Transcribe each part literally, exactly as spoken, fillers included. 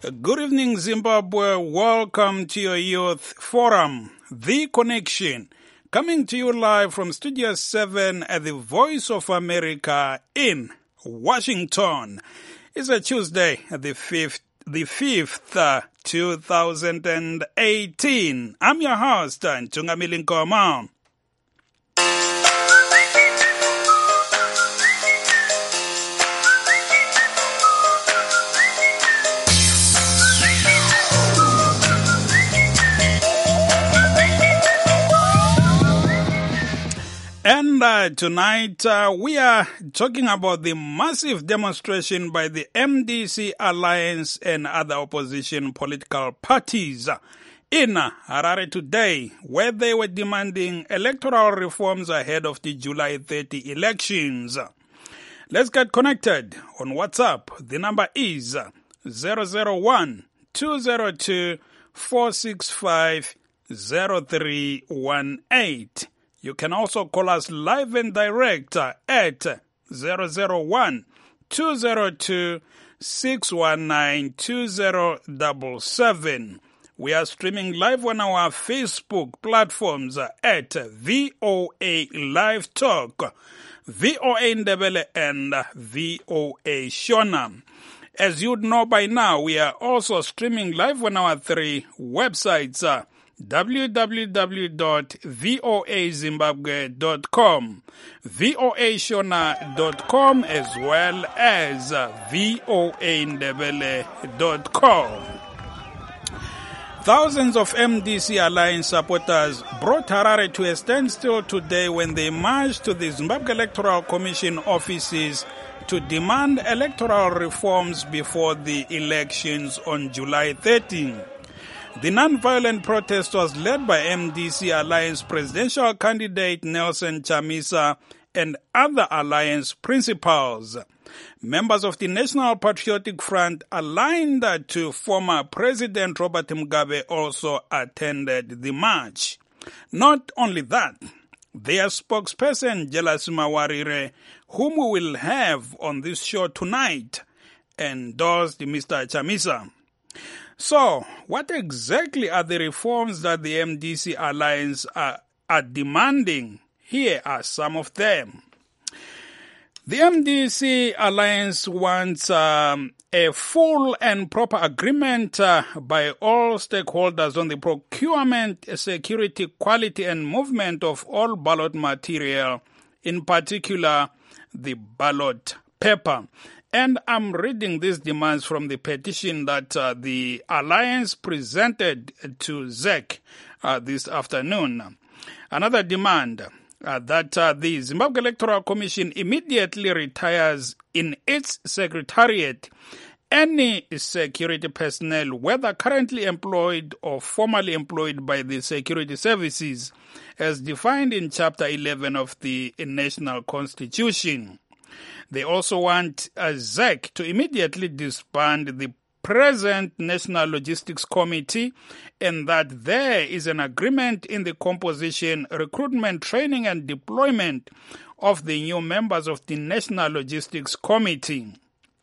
Good evening, Zimbabwe. Welcome to your Youth Forum, The Connection, coming to you live from Studio seven at the Voice of America in Washington. It's a Tuesday, the fifth, the fifth, uh, two thousand eighteen. I'm your host, Ntungamili Nkoma. And uh, tonight uh, we are talking about the massive demonstration by the M D C Alliance and other opposition political parties in Harare today, where they were demanding electoral reforms ahead of the July thirtieth elections. Let's get connected on WhatsApp. The number is zero zero one, two zero two, four six five, zero three one eight. You can also call us live and direct at zero zero one, two zero two, six one nine, two zero seven seven. We are streaming live on our Facebook platforms at V O A Live Talk, V O A Ndebele, and V O A Shona. As you'd know by now, we are also streaming live on our three websites, w w w dot voa zimbabwe dot com, voa shona dot com, as well as voa ndebele dot com. Thousands of M D C Alliance supporters brought Harare to a standstill today when they marched to the Zimbabwe Electoral Commission offices to demand electoral reforms before the elections on July thirteenth. The non-violent protest was led by M D C Alliance presidential candidate Nelson Chamisa and other alliance principals. Members of the National Patriotic Front aligned to former President Robert Mugabe also attended the march. Not only that, their spokesperson Jelas Mawarire, whom we will have on this show tonight, endorsed Mister Chamisa. So, what exactly are the reforms that the M D C Alliance are, are demanding? Here are some of them. The M D C Alliance wants um, a full and proper agreement uh, by all stakeholders on the procurement, security, quality, and movement of all ballot material, in particular the ballot paper. And I'm reading these demands from the petition that uh, the Alliance presented to Z E C uh, this afternoon. Another demand uh, that uh, the Zimbabwe Electoral Commission immediately retires in its secretariat any security personnel, whether currently employed or formerly employed by the security services, as defined in Chapter eleven of the National Constitution. They also want uh, Z E C to immediately disband the present National Logistics Committee, and that there is an agreement in the composition, recruitment, training, and deployment of the new members of the National Logistics Committee.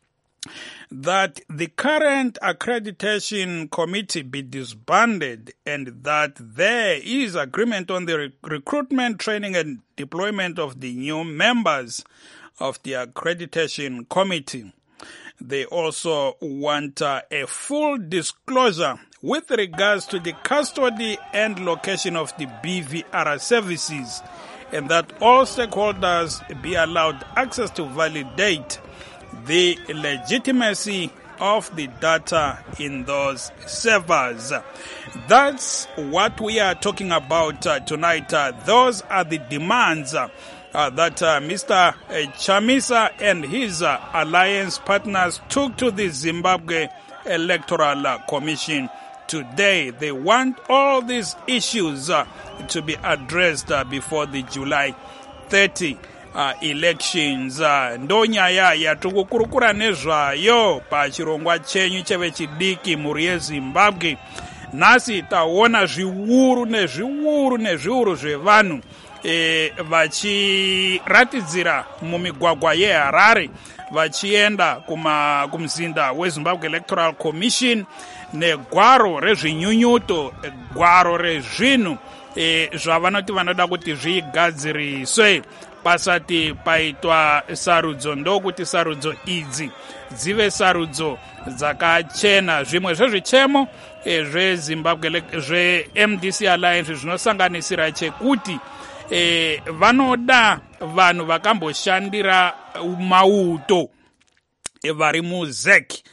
That the current accreditation committee be disbanded, and that there is agreement on the rec- recruitment, training, and deployment of the new members of the accreditation committee. They also want uh, a full disclosure with regards to the custody and location of the B V R services, and that all stakeholders be allowed access to validate the legitimacy of the data in those servers. That's what we are talking about uh, tonight. Uh, those are the demands uh, Uh, that uh, Mister Uh, Chamisa and his uh, alliance partners took to the Zimbabwe Electoral uh, Commission today. They want all these issues uh, to be addressed uh, before the July thirtieth uh, elections. Uh, ndonyaya yatukukurukura nezvayo pachirongwa chenyu cheve chidiki muri yeZimbabwe. Nasi taona zviuru nezviuru nezviuru zvevanhu E, vachiratidzira mumigwagwa yeHarare vachienda kuma kumzinda weZimbabwe Electoral Commission negwaro rezvinyunyuto, gwaro rezvinhu e, zvavanoti vanoda kuti zvigadziriswe pasati paitwa sarudzo. Ndokuti sarudzo idzi dzive sarudzo dzakachena. Zvimwe zvezvichemo e, zveZimbabwe zve-M D C Alliance zvinosanganisira chekuti e, vanoda vanhu vakamboshandira mauto e, vari muZ E C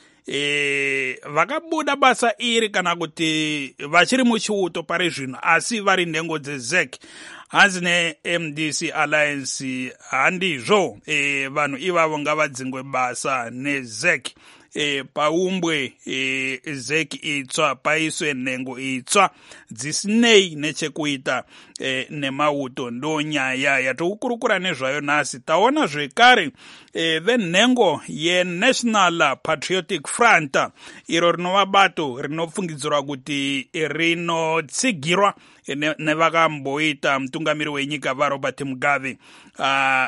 e, vakabuda basa iri kana kuti vachiri muchiuto pari zvino asi vari nhengo dzeZ E C. Hanzi ne-M D C Alliance handizvo e, vanhu ivavo ngavadzingwe basa neZ E C. E, paumbwe e, Z E C itsva, paiswe nhengo itsva dzisinei nechekuita e, nemauto. Ndo nyaya yatokukurukura nezvayo nhasi. Taona zvekare e, venhengo yeNational Patriotic Front, iro rinova bato rinopfungidzirwa kuti rinotsigirwa nevakamboita mutungamiri wenyika vaRobert Mugabe, uh,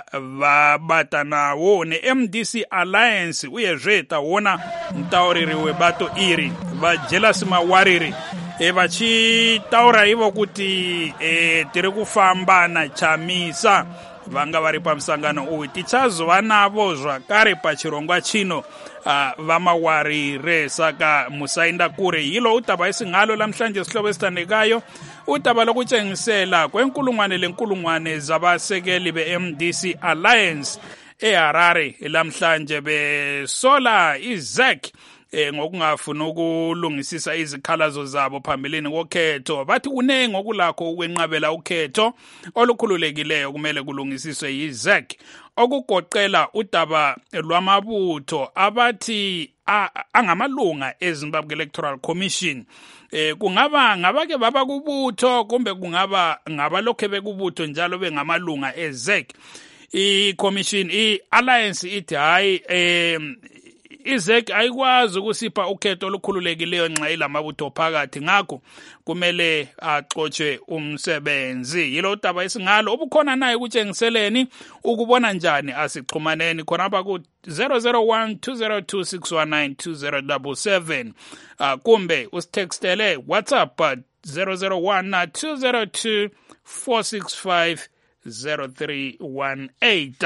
vabatanawo neM D C Alliance. Uyezve taona mutauriri webato iri vaJelas Mawarire e, vachitaura ivo kuti e, tiri kufamba naChamisa. Vanga vari pamusangano uyu. Tichazova navo zvakare pachirongwa chino uh, vaMawarire, saka musaenda kure. Hilo utaba isingalo lamhlanje sihlobo esithandekayo, utaba lokutshengisela kwenkulungwane lenkulungwane zabasekeli be-M D C Alliance eHarare lamhlanje besola iZ E C eh, ngokungafuni ukulungisisa izikhalazo zabo phambilini kokhetho. Bathi kunengi okulakho ukwenqabela ukhetho olukhululekileyo kumele kulungisiswe yiZ E C, okugoqela udaba lwamabutho abathi angamalunga eZimbabwe Electoral Commission. Eh, kungaba ngabake baba kubutho kumbe kungaba ngabalokhe bekubutho njalo bengamalunga eZ E C. I-commission i-alliance ithi hayi eh iZ E C ayikwazi ukusipha ukhetho olukhululekileyo nxa ilamabutho phakathi, ngakho kumele axotshwe umsebenzi. Yilo udaba isingalo obukhona naye kutshengiseleni. Ukubona njani asixhumaneni khonapha ku zero zero one two zero two six one nine two zero seven seven uh, kumbe usitextele WhatsApp zero zero one two zero two four six five zero three one eight.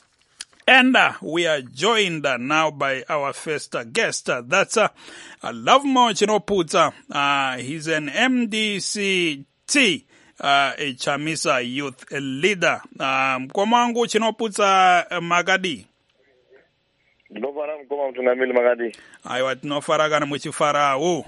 And uh, we are joined uh, now by our first uh, guest. Uh, that's uh, uh, Lovemore Chinoputsa. Uh, he's an M D C T, uh, a Chamisa youth leader. Um, Komangu Chinoputsa uh, Magadi. Ndofara mkoma mtungamili Magadi. Aiwa tinofara kana muchifara u.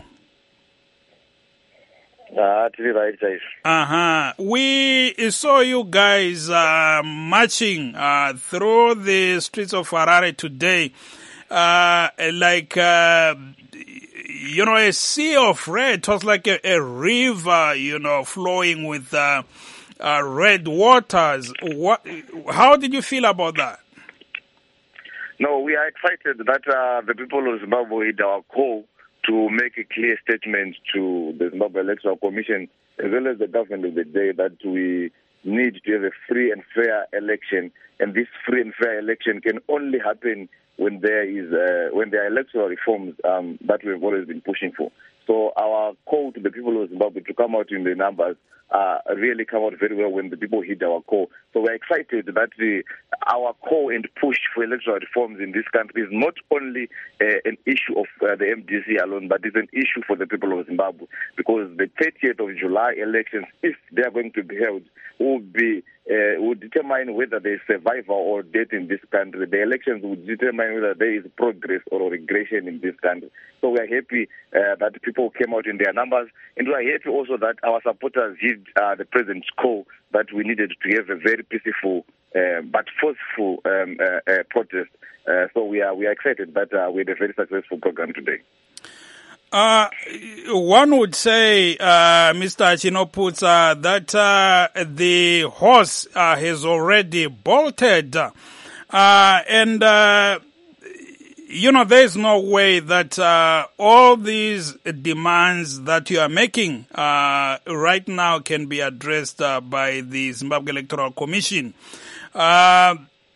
Ah, tiri right side. Uh-huh. We saw you guys uh, marching uh, through the streets of Harare today, uh, like, uh, you know, a sea of red. It was like a, a river, you know, flowing with uh, uh, red waters. What? How did you feel about that? No, we are excited that uh, the people of Zimbabwe hit our call to make a clear statement to the Zimbabwe Electoral Commission as well as the government of the day that we need to have a free and fair election, and this free and fair election can only happen when there is uh, when there are electoral reforms um, that we've always been pushing for. So our call to the people of Zimbabwe to come out in the numbers uh, really come out very well when the people hit our call. So we're excited that the, our call and push for electoral reforms in this country is not only uh, an issue of uh, the M D C alone, but it's an issue for the people of Zimbabwe, because the thirtieth of July elections, if they are going to be held, will be uh, will determine whether there is survival or death in this country. The elections will determine whether there is progress or regression in this country. So we are happy uh, that people came out in their numbers, and we are happy also that our supporters heed uh, the president's call that we needed to have a very peaceful uh, but forceful um, uh, uh, protest. Uh, so we are we are excited that uh, we had a very successful program today. Uh, one would say, uh, Mister Chinoputsa, that uh, the horse uh, has already bolted. Uh, and, uh, you know, there is no way that uh, all these demands that you are making uh, right now can be addressed uh, by the Zimbabwe Electoral Commission. Uh,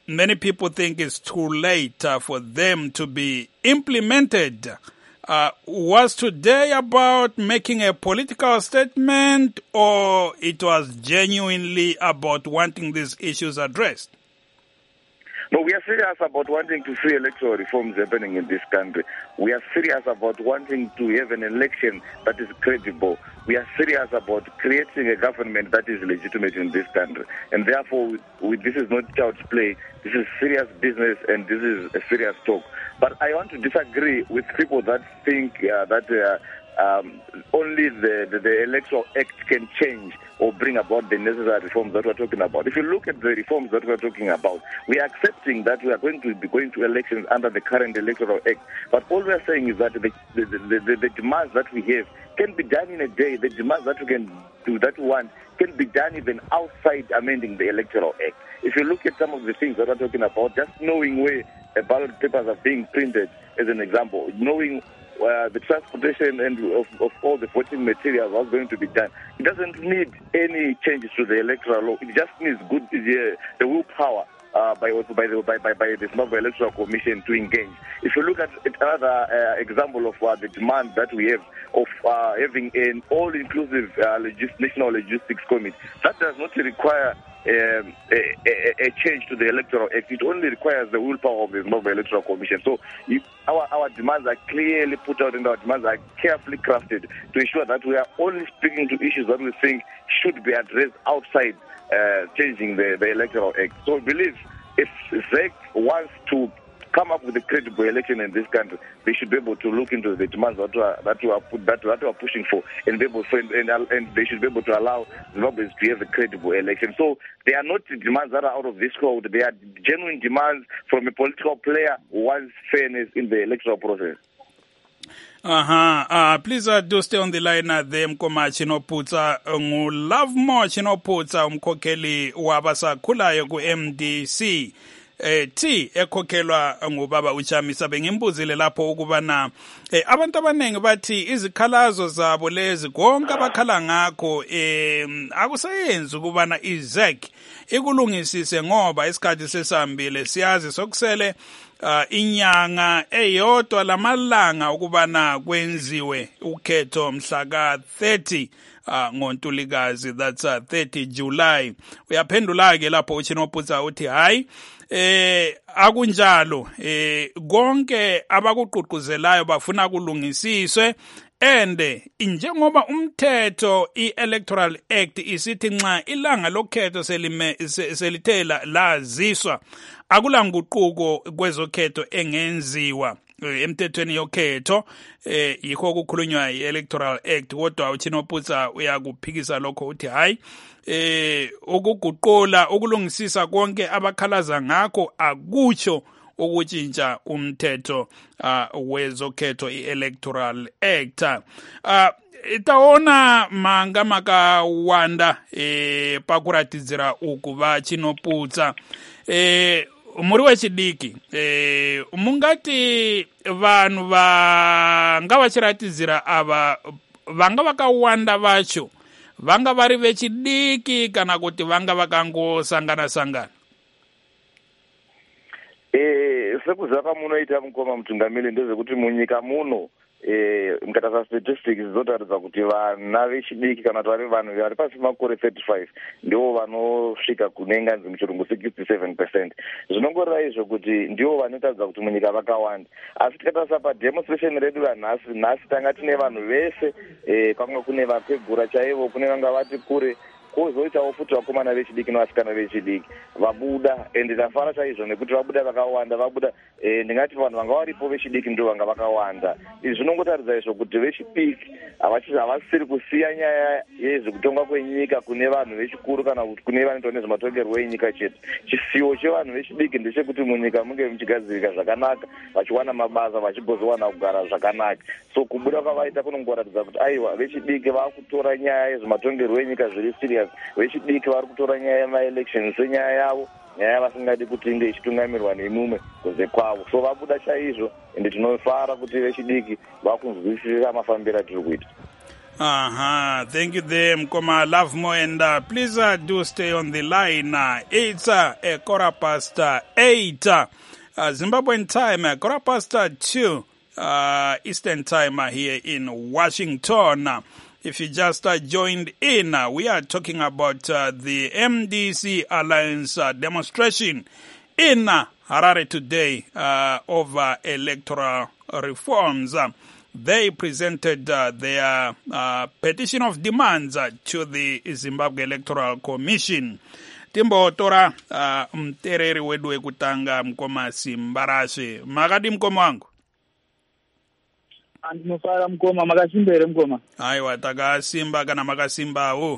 many people think it's too late uh, for them to be implemented. Uh, was today about making a political statement, or it was genuinely about wanting these issues addressed? No, we are serious about wanting to see electoral reforms happening in this country. We are serious about wanting to have an election that is credible. We are serious about creating a government that is legitimate in this country. And therefore, we, we, this is not child's play. This is serious business, and this is a serious talk. But I want to disagree with people that think uh, that uh, um, only the, the, the Electoral Act can change or bring about the necessary reforms that we're talking about. If you look at the reforms that we're talking about, we are accepting that we are going to be going to elections under the current Electoral Act. But all we're saying is that the, the, the, the, the demands that we have can be done in a day. The demands that we can do, that we want, can be done even outside amending the Electoral Act. If you look at some of the things that we're talking about, just knowing where uh, ballot papers are being printed, as an example, knowing Uh, the transportation and of, of all the voting materials was going to be done. It doesn't need any changes to the electoral law. It just needs good uh, the willpower uh, by also by the by by, by the Zimbabwe Electoral Commission to engage. If you look at another uh, example of uh, the demand that we have of uh, having an all-inclusive uh, logis- national logistics committee, that does not require Um, a, a, a change to the Electoral Act. It only requires the willpower of the Zimbabwe Electoral Commission. So if our, our demands are clearly put out and our demands are carefully crafted to ensure that we are only speaking to issues that we think should be addressed outside uh, changing the, the Electoral Act. So I believe if Z E C wants to come up with a credible election in this country, they should be able to look into the demands that we are, that we are, put, that, that we are pushing for, and be able to, and, and they should be able to allow Zimbabweans to have a credible election. So they are not demands that are out of this world. They are genuine demands from a political player who wants fairness in the electoral process. Uh-huh. Uh, please uh, do stay on the line uh, there, Mkoma Chinoputsa. Ngu Love More Chinoputsa, umkhokheli wabasakhulayo ku M D C. Eh T ekhokhelwa ngubaba uChamisa. Bengimbuzile lapho ukubana eh abantu abanengi bathi izikhalazo zabo lezi konke abakhala ngakho eh akusayenzi ukubana iZ E C ikulungisise ngoba isikhathi sesambile siyazi sokusele uh, inyanga eyodwa lamalanga ukubana kwenziwe ukhetho mhla ka thirty Uh, ngoNtulikazi, that's uh, thirty July. Uyaphendula ke lapho uChinoputsa uthi hayi eh akunjalo eh konke abakuqhuquzelayo bafuna kulungisiswe, and njengoba umthetho i-Electoral Act isithi nxa ilanga lokhetho selime selithela laziswa akulanguquko kwezokhetho engenziwa emthethweni yokhetho eh yikho kukhulunywa i-Electoral Act. Kodwa uChinoputsa uyakuphikisa lokho uthi hayi eh ukuguqula ukulungisisa konke abakhalaza ngakho akutsho ukutshintsha umthetho uh, wezokhetho i-Electoral Act. uh, itaona manga makawanda eh pakuratidzira uku va Chinoputsa eh muri wechidiki eh mungati vanhu vanga vachiratidzira ava vanga vakawanda vacho vanga vari vechidiki kana kuti vanga vakangosangana sangana? Eh sekuzaka munoita Mukoma Mutungamiri ndezvekuti munyika muno eh mukatasa statistics zvotaridza kuti vana vechidiki kana kuti vari vanhu vari pasi makore thirty-five ndivo vanosvika kunenga nzi muchirungu sixty-seven percent. Zvinongoreva izvo kuti ndivo vanotaridza kuti munyika vakawanda. Asi tikatasa pademonstration redu ranhasi nhasi tanga tine vanhu vese eh kwanga kune vapegura chaivo, kune vanga vati kure, kozoitawo futi vakomana vechidiki nevasikana vechidiki vabuda, ende ndafara chaizvo nekuti vabuda vakawanda. Vabuda eh, ndingati vanhu vanga varipo vechidiki ndo vanga vakawanda. Izvi zvinongotaridza izvo kuti vechidiki havasiri kusiya nyaya yezvekutonga kwenyika kune vanhu vechikuru kana kuti kune vanoita nezvematongerwo enyika chete. Chisiwo chevanhu vechidiki ndechekuti munyika munge muchigadzirika zvakanaka, vachiwana mabasa, vachigozowana kugara zvakanaka. So kubuda kwavaita kunongoratidza kuti aiwa vechidiki vakutora nyaya yezvematongerwo enyika zviri serious. Vechidiki vari kutora nyaya yemaelections senyaya yavo, nyaya vasingadi kuti inge ichitungamirwa nemume kunze kwavo. So vabuda chaizvo, ende tinofara kuti vechidiki vakunzwisisa mafambiro atiri kuita. Uh-huh. Thank you there, Mkoma Lovemore. And uh, please uh, do stay on the line. Uh, it's uh, a quarter past uh, eight. Uh, Zimbabwean time, uh, quarter past uh, two uh, Eastern time uh, here in Washington. Uh, if you just uh, joined in, uh, we are talking about uh, the M D C Alliance uh, demonstration in uh, Harare today uh, over electoral reforms. Uh, They presented uh, their uh, petition of demands uh, to the Zimbabwe Electoral Commission. Timbo tora uh, mtereri wedu wekutanga Mkoma Simbarashe. Makadi Mkoma wangu? Andinofara Mkoma, makasimba ere Mkoma? Aiwa, takasimba kana makasimba u?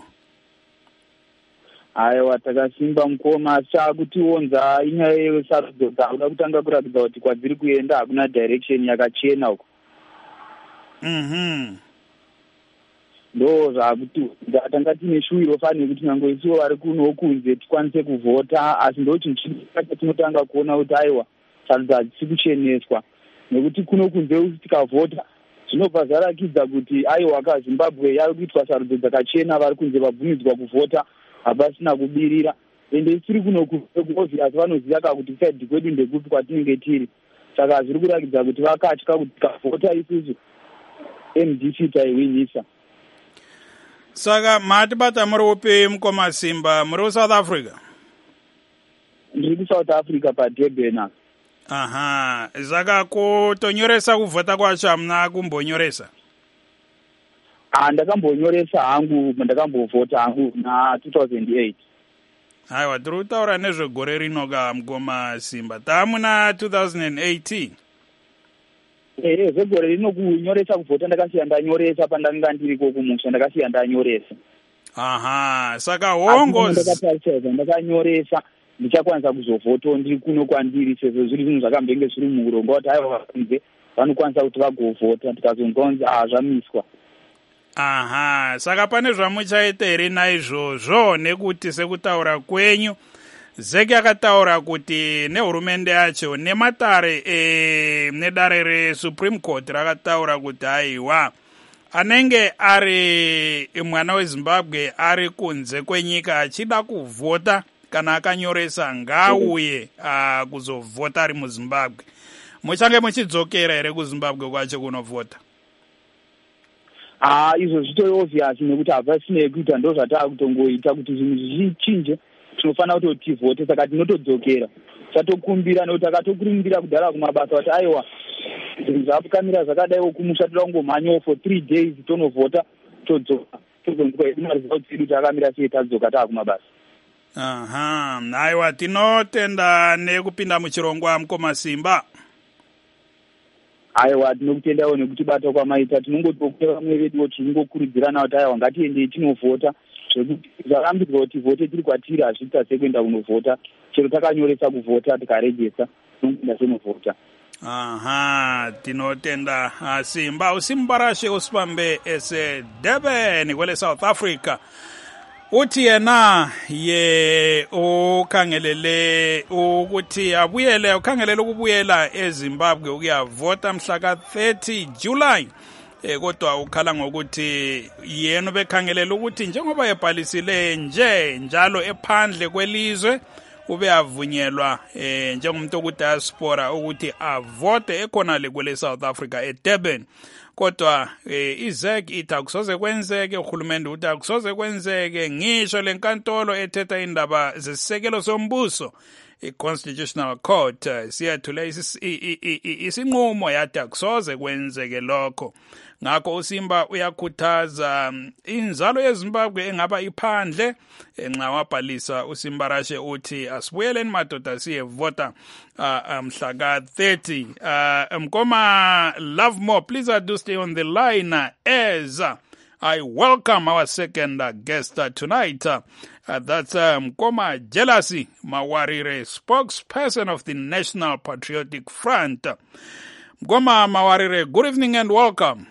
Aiwa, takasimba Mkoma, chakutiwonza inyaya yesarudzo dzakuda kutanga kuratidza kuti kwadziri kuenda hakuna direction yakachena uko. Mhm. Ndo zvakuti ndatanga tine shuwiro fane kuti nango isiwo vari kuno kunze tikwanise kuvhota, asi ndo chinhu chinoita tinotanga kuona kuti aiwa sarudzo hadzisi kucheneswa, nekuti kuno kunze tikavhota zvinobva zvarakidza kuti aiwa kaZimbabwe yari kuitwa sarudzo dzakachena, vari kunze vabvumidzwa kuvhota hapasina kubirira, ende tiri kuno kuobvious vanoziva ka kuti saidi kwedu ndekupi kwatinenge tiri, saka zviri kurakidza kuti vakatya kuti tikavhota isusu M D C taiwinisa. Saka matibata muri upi Mkoma Simba, muri South Africa? Ndiri South Africa pa Durban. Aha, zaka kutonyoresa kuvhota kwacho hamuna kumbonyoresa? Ah, ndakambonyoresa hangu, ndakambovhota hangu na two thousand eight. Aiwa, tiri kutaura nezvegore rino ka Mkoma Simba. Tamuna two thousand eighteen. Eh, zvegore rino kunyoresa kuvhota ndakasiya ndanyoresa pandanga ndiriko kumusha, ndakasiya ndanyoresa. Aha, saka hongo ndakatarisa ndakanyoresa ndichakwanisa kuzovhota ndiri kuno kwandiri sezvo zviri zvinhu zvakambenge zviri muurongwa kuti aiwa vakunze vanokwanisa kuti vagovhota, tikazonzonzi ah zvamiswa. Aha, saka pane zvamuchaita here naizvozvo, nekuti sekutaura kwenyu Zeki akataura kuti nehurumende yacho nematare e, nedare reSupreme Court rakataura kuti aiwa anenge ari mwana weZimbabwe ari kunze kwenyika achida kuvhota kana akanyoresa ngauye uh, kuzovhota ari muZimbabwe. Muchange muchidzokera here kuZimbabwe kwacho kunovhota? Ah, izvo zvitori obvious nekuti hapasina kuita ndo zvataa kutongoita kuti zvinhu zvichinje tinofanira kuti tivhote, saka tinotodzokera tatokumbira nekuti akatokurumbira kudhara kumabasa kuti aiwa zvinhu zvakamira zvakadaiwo kumusha toda kungomhanyawo for three days tonovhota todzoka tozonzwa hedu maresults edu takamira sei tadzoka taakumabasa. Aha, aiwa tinotenda nekupinda muchirongwa Mkoma Simba. Aiwa tinokutendawo nekuti bata kwamaita, tinongotokuta vamwe veduwo tinongokurudzirana kuti aiwa ngatiendei tinovhota, zvakambidzwa kuti vhote tiri kwatiri hazviita sekuenda kunovhota, chero takanyoresa kuvhota tikarejesa tinongoenda senovhota. Aha, tinotenda Simba. Usimbarashe usipambe ese Durban kwele South Africa. Uthi yena ye ukhangelele ukuthi abuyele ukhangelele ukubuyela eZimbabwe ukuyavota mhla ka thirty July. Eh kodwa ukhala ngokuthi yena bekhangelela ukuthi njengoba ebhalisile nje njalo ephandle kwelizwe ube avunyelwa eh njengomuntu ku diaspora ukuthi avote ekhona le kwele South Africa eDurban. Kodwa eh, izek ithi akusoze kwenzeke, uhulumende uthi akusoze kwenzeke, ngisho lenkantolo ethetha indaba zesisekelo sombuso i-Constitutional Court uh, siyathula isinqumo yathi akusoze kwenzeke lokho. Ngakho uSimba uyakhuthaza um, inzalo yeZimbabwe engaba iphandle enxa wabhalisa uSimbarashe uthi asibuyeleni madoda siyevota uh, mhla ka thirty. uh, Mkoma Lovemore, please uh, do stay on the line uh, as uh, I welcome our second uh, guest uh, tonight. Uh, uh, that's uh, Mkoma Jealousy Mawarire, spokesperson of the National Patriotic Front. Mkoma Mawarire, good evening and welcome.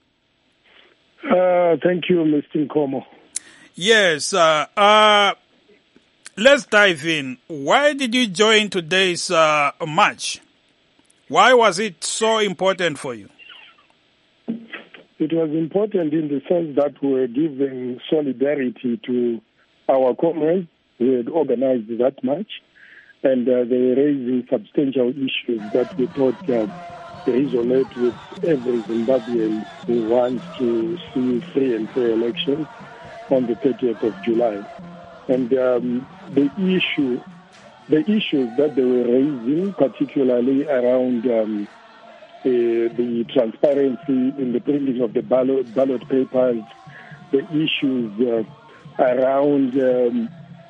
Uh, thank you, Mister Nkomo. Yes, uh, uh, let's dive in. Why did you join today's uh, march? Why was it so important for you? It was important in the sense that we were giving solidarity to our comrades who had organized that march, and uh, they were raising substantial issues that we thought uh, resonate with every Zimbabwean who wants to see free and fair elections on the thirtieth of July. And um, the issue, the issues that they were raising, particularly around um, uh, the transparency in the printing of the ballot, ballot papers, the issues uh, around um,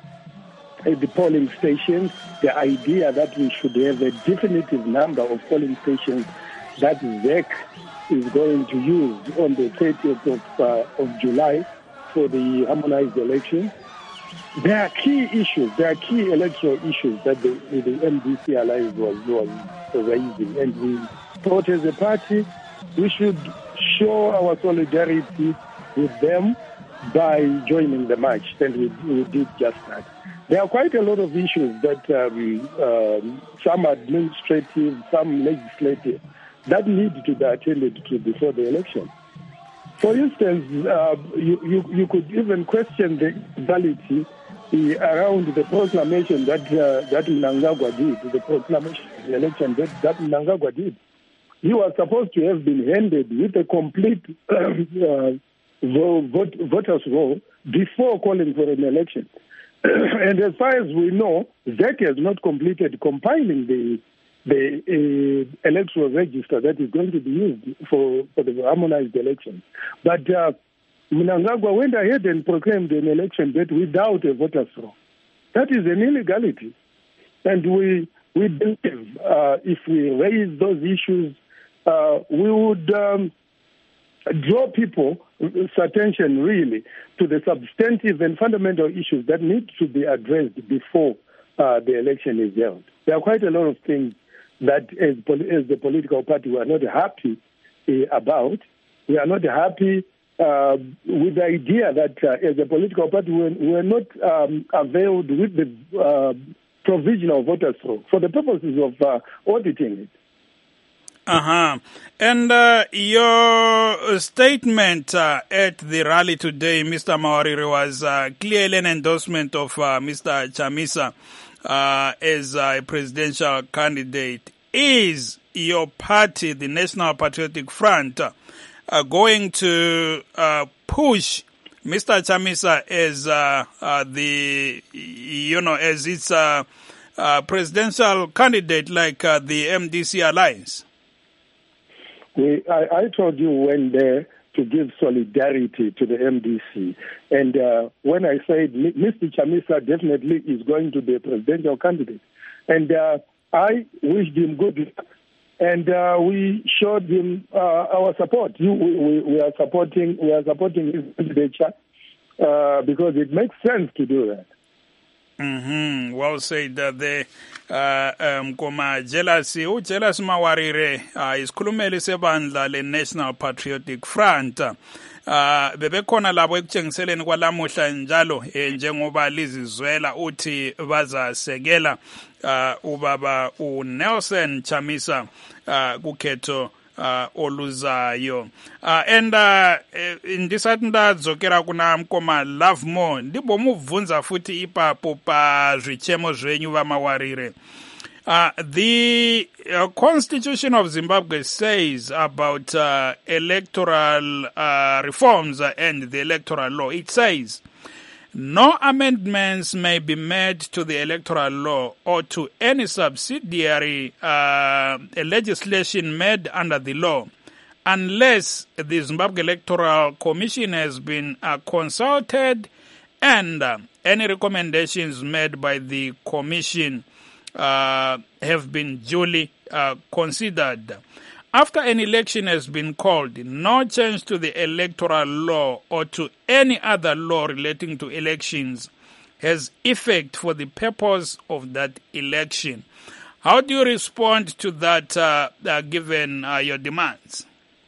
uh, the polling stations, the idea that we should have a definitive number of polling stations that Z E C is going to use on the thirtieth of, uh, of July for the harmonized elections. There are key issues, there are key electoral issues that the, the M D C Alliance was, was raising. And we thought as a party we should show our solidarity with them by joining the march, and we, we did just that. There are quite a lot of issues that um, um, some administrative, some legislative, that need to be attended to before the election. For instance, uh, you, you, you could even question the validity uh, around the proclamation that uh, that Mnangagwa did, the proclamation of the election that, that Mnangagwa did. He was supposed to have been handed with a complete uh, vote, voters' roll before calling for an election. And as far as we know, Z E C has not completed compiling the the uh, electoral register that is going to be used for, for the harmonized election. But uh, Mnangagwa went ahead and proclaimed an election date without a voter's roll. That is an illegality. And we we believe uh, if we raise those issues, uh, we would um, draw people's attention really to the substantive and fundamental issues that need to be addressed before uh, the election is held. There are quite a lot of things that as, as the political party we are not happy uh, about. We are not happy uh, with the idea that uh, as a political party we are not um, availed with the uh, provisional voters roll for the purposes of uh, auditing it. Uh-huh. And uh, your statement uh, at the rally today, Mister Mawarire, was uh, clearly an endorsement of uh, Mister Chamisa uh, as a presidential candidate. Is your party, the National Patriotic Front, uh, going to uh, push Mister Chamisa as uh, uh, the, you know, as its uh, uh, presidential candidate like uh, the M D C Alliance? We, I, I told you when there to give solidarity to the M D C. And uh, when I said Mister Chamisa definitely is going to be a presidential candidate. And uh, I wished him good luck. And uh, we showed him uh, our support. You, we, we, we are supporting we are supporting his candidature uh, because it makes sense to do that. Mm-hmm. Well said. Uh, the Mkoma um, Jealousy, uJealous Mawarire uh, isikhulumeli sebandla le-National Patriotic Front. Uh, bebekhona labo ekutshengiseleni kwalamuhla njalo eh, njengoba lizizwela uthi bazasekela uh, ubaba uNelson Chamisa uh, kukhetho uh, oluzayo. Uh, and uh, ndisathi ndadzokera kuna Mkoma Love More ndibomubvunza futhi ipapo pa zvichemo zvenyu vaMawarire. Uh, the uh, Constitution of Zimbabwe says about uh, electoral uh, reforms uh, and the electoral law. It says, no amendments may be made to the electoral law or to any subsidiary uh, legislation made under the law unless the Zimbabwe Electoral Commission has been uh, consulted and uh, any recommendations made by the Commission Uh, have been duly uh, considered. After an election has been called, no change to the electoral law or to any other law relating to elections has effect for the purpose of that election. How do you respond to that, uh, uh, given uh, your demands?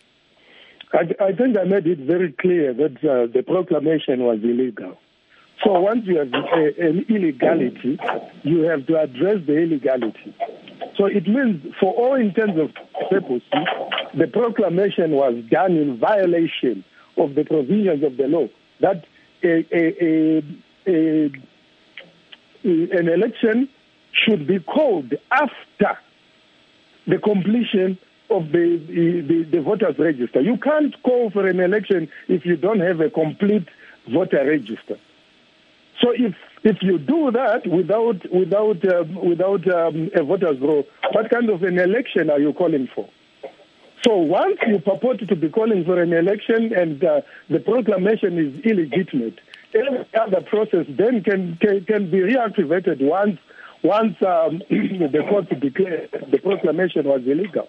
I, I think I made it very clear that uh, the proclamation was illegal. So once you have a, an illegality, you have to address the illegality. So it means, for all intents and purposes, the proclamation was done in violation of the provisions of the law, that a, a, a, a, an election should be called after the completion of the, the, the voters register. You can't call for an election if you don't have a complete voter register. So if if you do that without without um, without um, a voters roll, what kind of an election are you calling for? So once you purport to be calling for an election and uh, the proclamation is illegitimate, every other process then can can, can be reactivated once once um, the court declared the proclamation was illegal.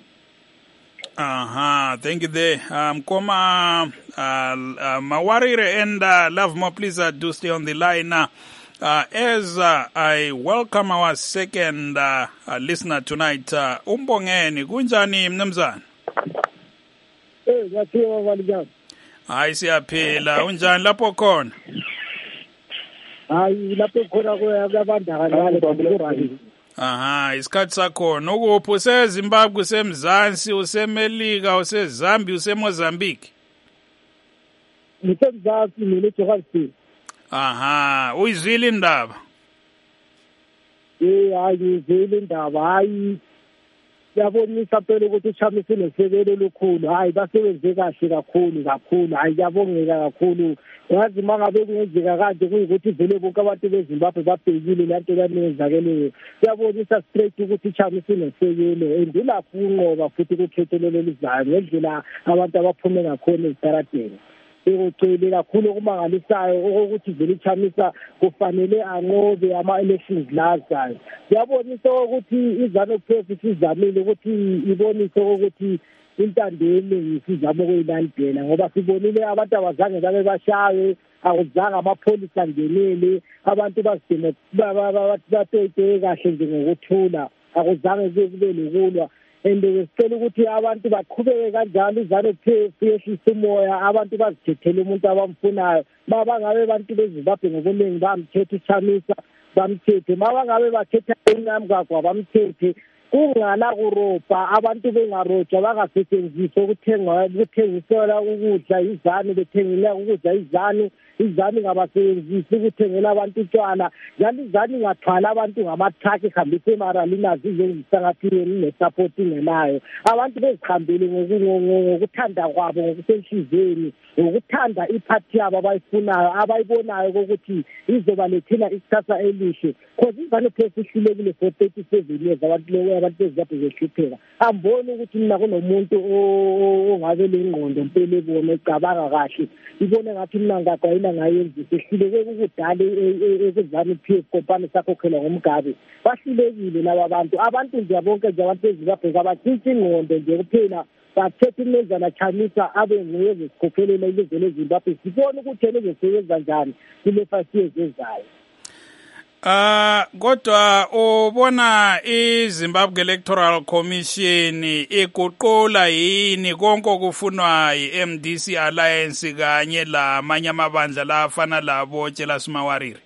Uh-huh. Thank you there. Um, Koma uh, uh, Mawarire and uh, Love More, please uh, do stay on the line. Uh, uh, as uh, I welcome our second uh, uh, listener tonight, uh, Umbongeni, kunjani mnumzana? Eh, ngiyaphiwa kanjani? Hayi siyaphila, unjani lapho khona? Hayi lapho khona kuyabandakanya kubani. Aha, isikhathi sakhona ukuphi useZimbabwe, useMzansi, useMelika, useZambia, useMozambique? Ngisemzansi mina eJohannesburg. Aha, uyizwile indaba? Eh, hayi ngizwile indaba, hayi yabonisa phela ukuthi uChamisa unesekelo lukhulu, hayi basebenze kahle kakhulu kakhulu, hayi yabongeka kakhulu. Yazi mangabe kungenzeka kanje kuyikuthi vele bonke abantu beZimbabwe babhekile lanto yanezakeleyo. Yabonisa straight ukuthi uChamisa unesekelo endilapho unqoba futhi ukukhethelelo lizayo ngendlela abantu abaphume ngakhona ezitaradeni. Ekucela kakhulu okumangalisayo ukuthi vele uChamisa kufanele anqobe ama-elections lazayo. Yabonisa ukuthi iZANU-P F isizamile ukuthi ibonise ukuthi intandeni isizama ukuyilandela ngoba sibonile abantu abazange babe bashaye, akuzange amapholisa angenele, abantu bazideme batete kahle nje ngokuthula, akuzange kube lokulwa. And sicela ukuthi abantu baqhubeke kanjalo, iZANU-P F yehlisa umoya, abantu bazithethele umuntu abamfunayo. Mabangabe abantu beZimbabwe ngobuningi bamthethe uChamisa, bamthethe. Mabangabe bakhetha uNamgagwa bamthethe. Kungala kuropa abantu bengarojwa bangasetshenziswa ukuthenga ukuthengisela ukudla iZANU, bethengela ukudla iZANU, iZANU ngabasebenzisi ukuthengela abantu utshwala, njalo iZANU ngathwala abantu ngamathrakhi ehambise emaralina zizengisangathini nesupport ingelayo. Abantu bezihambele ngokuthanda kwabo, ngokusenhlizweni, ngokuthanda iphathi yabo abayifunayo, abayibonayo ukuthi izobalethela ikusasa elihle. Because iZANU-P F ihlulekile for thirty-seven years abantu leyo abantu bezizaphe zehlupheka. Amboni ukuthi mina kunomuntu ongabe lengqondo mpela ebona ecabanga kahle. Ibone ngathi mina ngaqayina ngayenza sehluleke ukudala eZANU-P F kompani sakhokhela ngomgabe. Bahlulekile laba abantu. Abantu nje bonke nje abantu bezizaphe abathintshi ingqondo nje kuphela. Bathethe imenzana Chamisa abe nguye ezikhokhelela ilizwe leZimbabwe. Sibone ukuthi yena uzosebenza kanjani kule five years ezayo. Ah, kodwa ubona iZimbabwe Electoral Commission iguqula yini konke okufunwa yi-M D C Alliance kanye lamanye amabandla lafana labo Tshela Mawarire?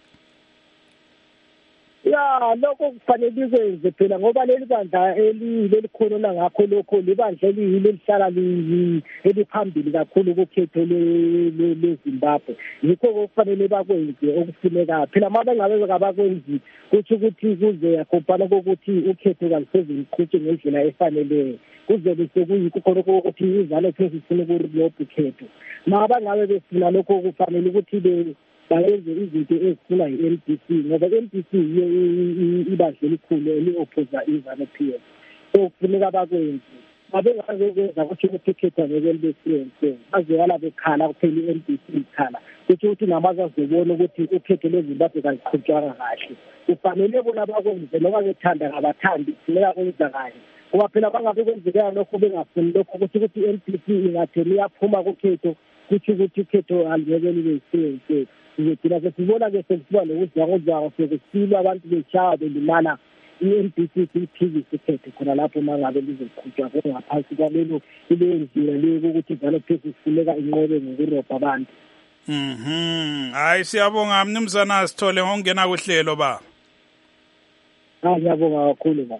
Ya, lokho kufanele ikwenze phela ngoba leli bandla elikhona ngakho lokho libandla eliyilo elihlala eliphambili kakhulu ukukhetho leZimbabwe. Yikho okufanele bakwenze okufuneka. Phela mabengabe bakwenzi kuthi ukuthi kuze yakhophana ukuthi ukhetho kaliseze liqhutshwe ngendlela efaneleyo. Kuzobe sekuyikho khona ukuthi iZANU-P F ifuna ukulopha ukhetho. Mabangabe befuna lokho kufanele ukuthi be bayenze izinto ezifuna yi-M D C ngoba i-M D C ibandla elikhulu eli-opposa iZANU-P F. So kufuneka bakwenze. Babengazokwenza ukuthi ukhetho ngeke libesiyenze. Bazekala bekhala kuphela i-M D C ikhala. Kuthi ukuthi namaza zobona ukuthi ukhetho leZimbabwe kaliqhutshwanga kahle. Kufanele bona bakwenze noma bethanda ngabathandi kufuneka kwenza kanye. Ngoba phela bangabe kwenzeka lokho bengafuni lokho ukuthi ukuthi i-M D C ingatheni iyaphuma kukhetho kuthi ukuthi ukhetho alingeke libe yisiyenze. Sizogcina sesibona ke sekuba lokuzwakuzwako sekusilwa abantu beshaya belimala i-M D C siyiphikise ikhetho khona lapho mangabe lizoqhutshwa ngaphansi kwalelo ileyo ndlela leyo ukuthi iZANU-P F ifuneka inqobe ngokurobha abantu. Mhm. Hayi siyabonga mnumzana Sithole ngokungena kuhlelo ba. Hayi ngiyabonga kakhulu ba.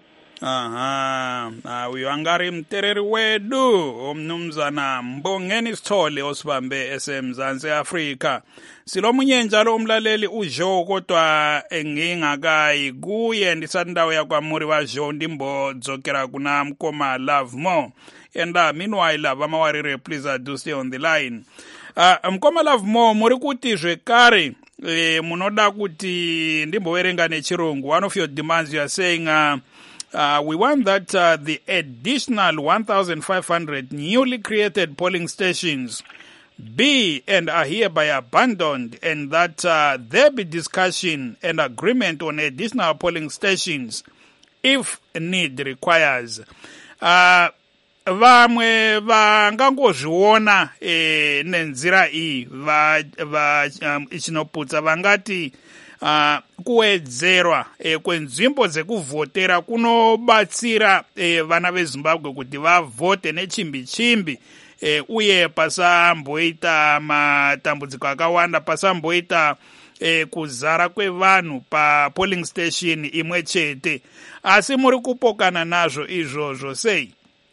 aha uh, uyo angari mtereri wedu umnumzana Mbongeni Sithole osibambe esemzansi Afrika. Silomunye njalo umlaleli uJo kodwa engingakayi kuye ndisandawo yakwamuri wa Jo ndimbo dzokera kuna Mkoma Love More. And uh, meanwhile vamawarire please do stay on the line. Uh, Mkoma Love More muri kuti zvekare eh, munoda kuti ndimboverenga nechirungu. One of your demands you are saying uh, Uh, we want that uh, the additional one thousand five hundred newly created polling stations be and are hereby abandoned, and that uh, there be discussion and agreement on additional polling stations if need requires. Uh, vamwe vangangozviona eh, nenzira iyi va, va um, ichinoputsa vangati Uh, kuwedzerwa eh, kwenzvimbo dzekuvhotera kunobatsira eh, vana veZimbabwe kuti vavhote nechimbi chimbi eh, uye pasamboita matambudziko akawanda, pasamboita eh, kuzara kwevanhu pa polling station imwe chete. Asi muri kupokana nazvo izvozvo sei?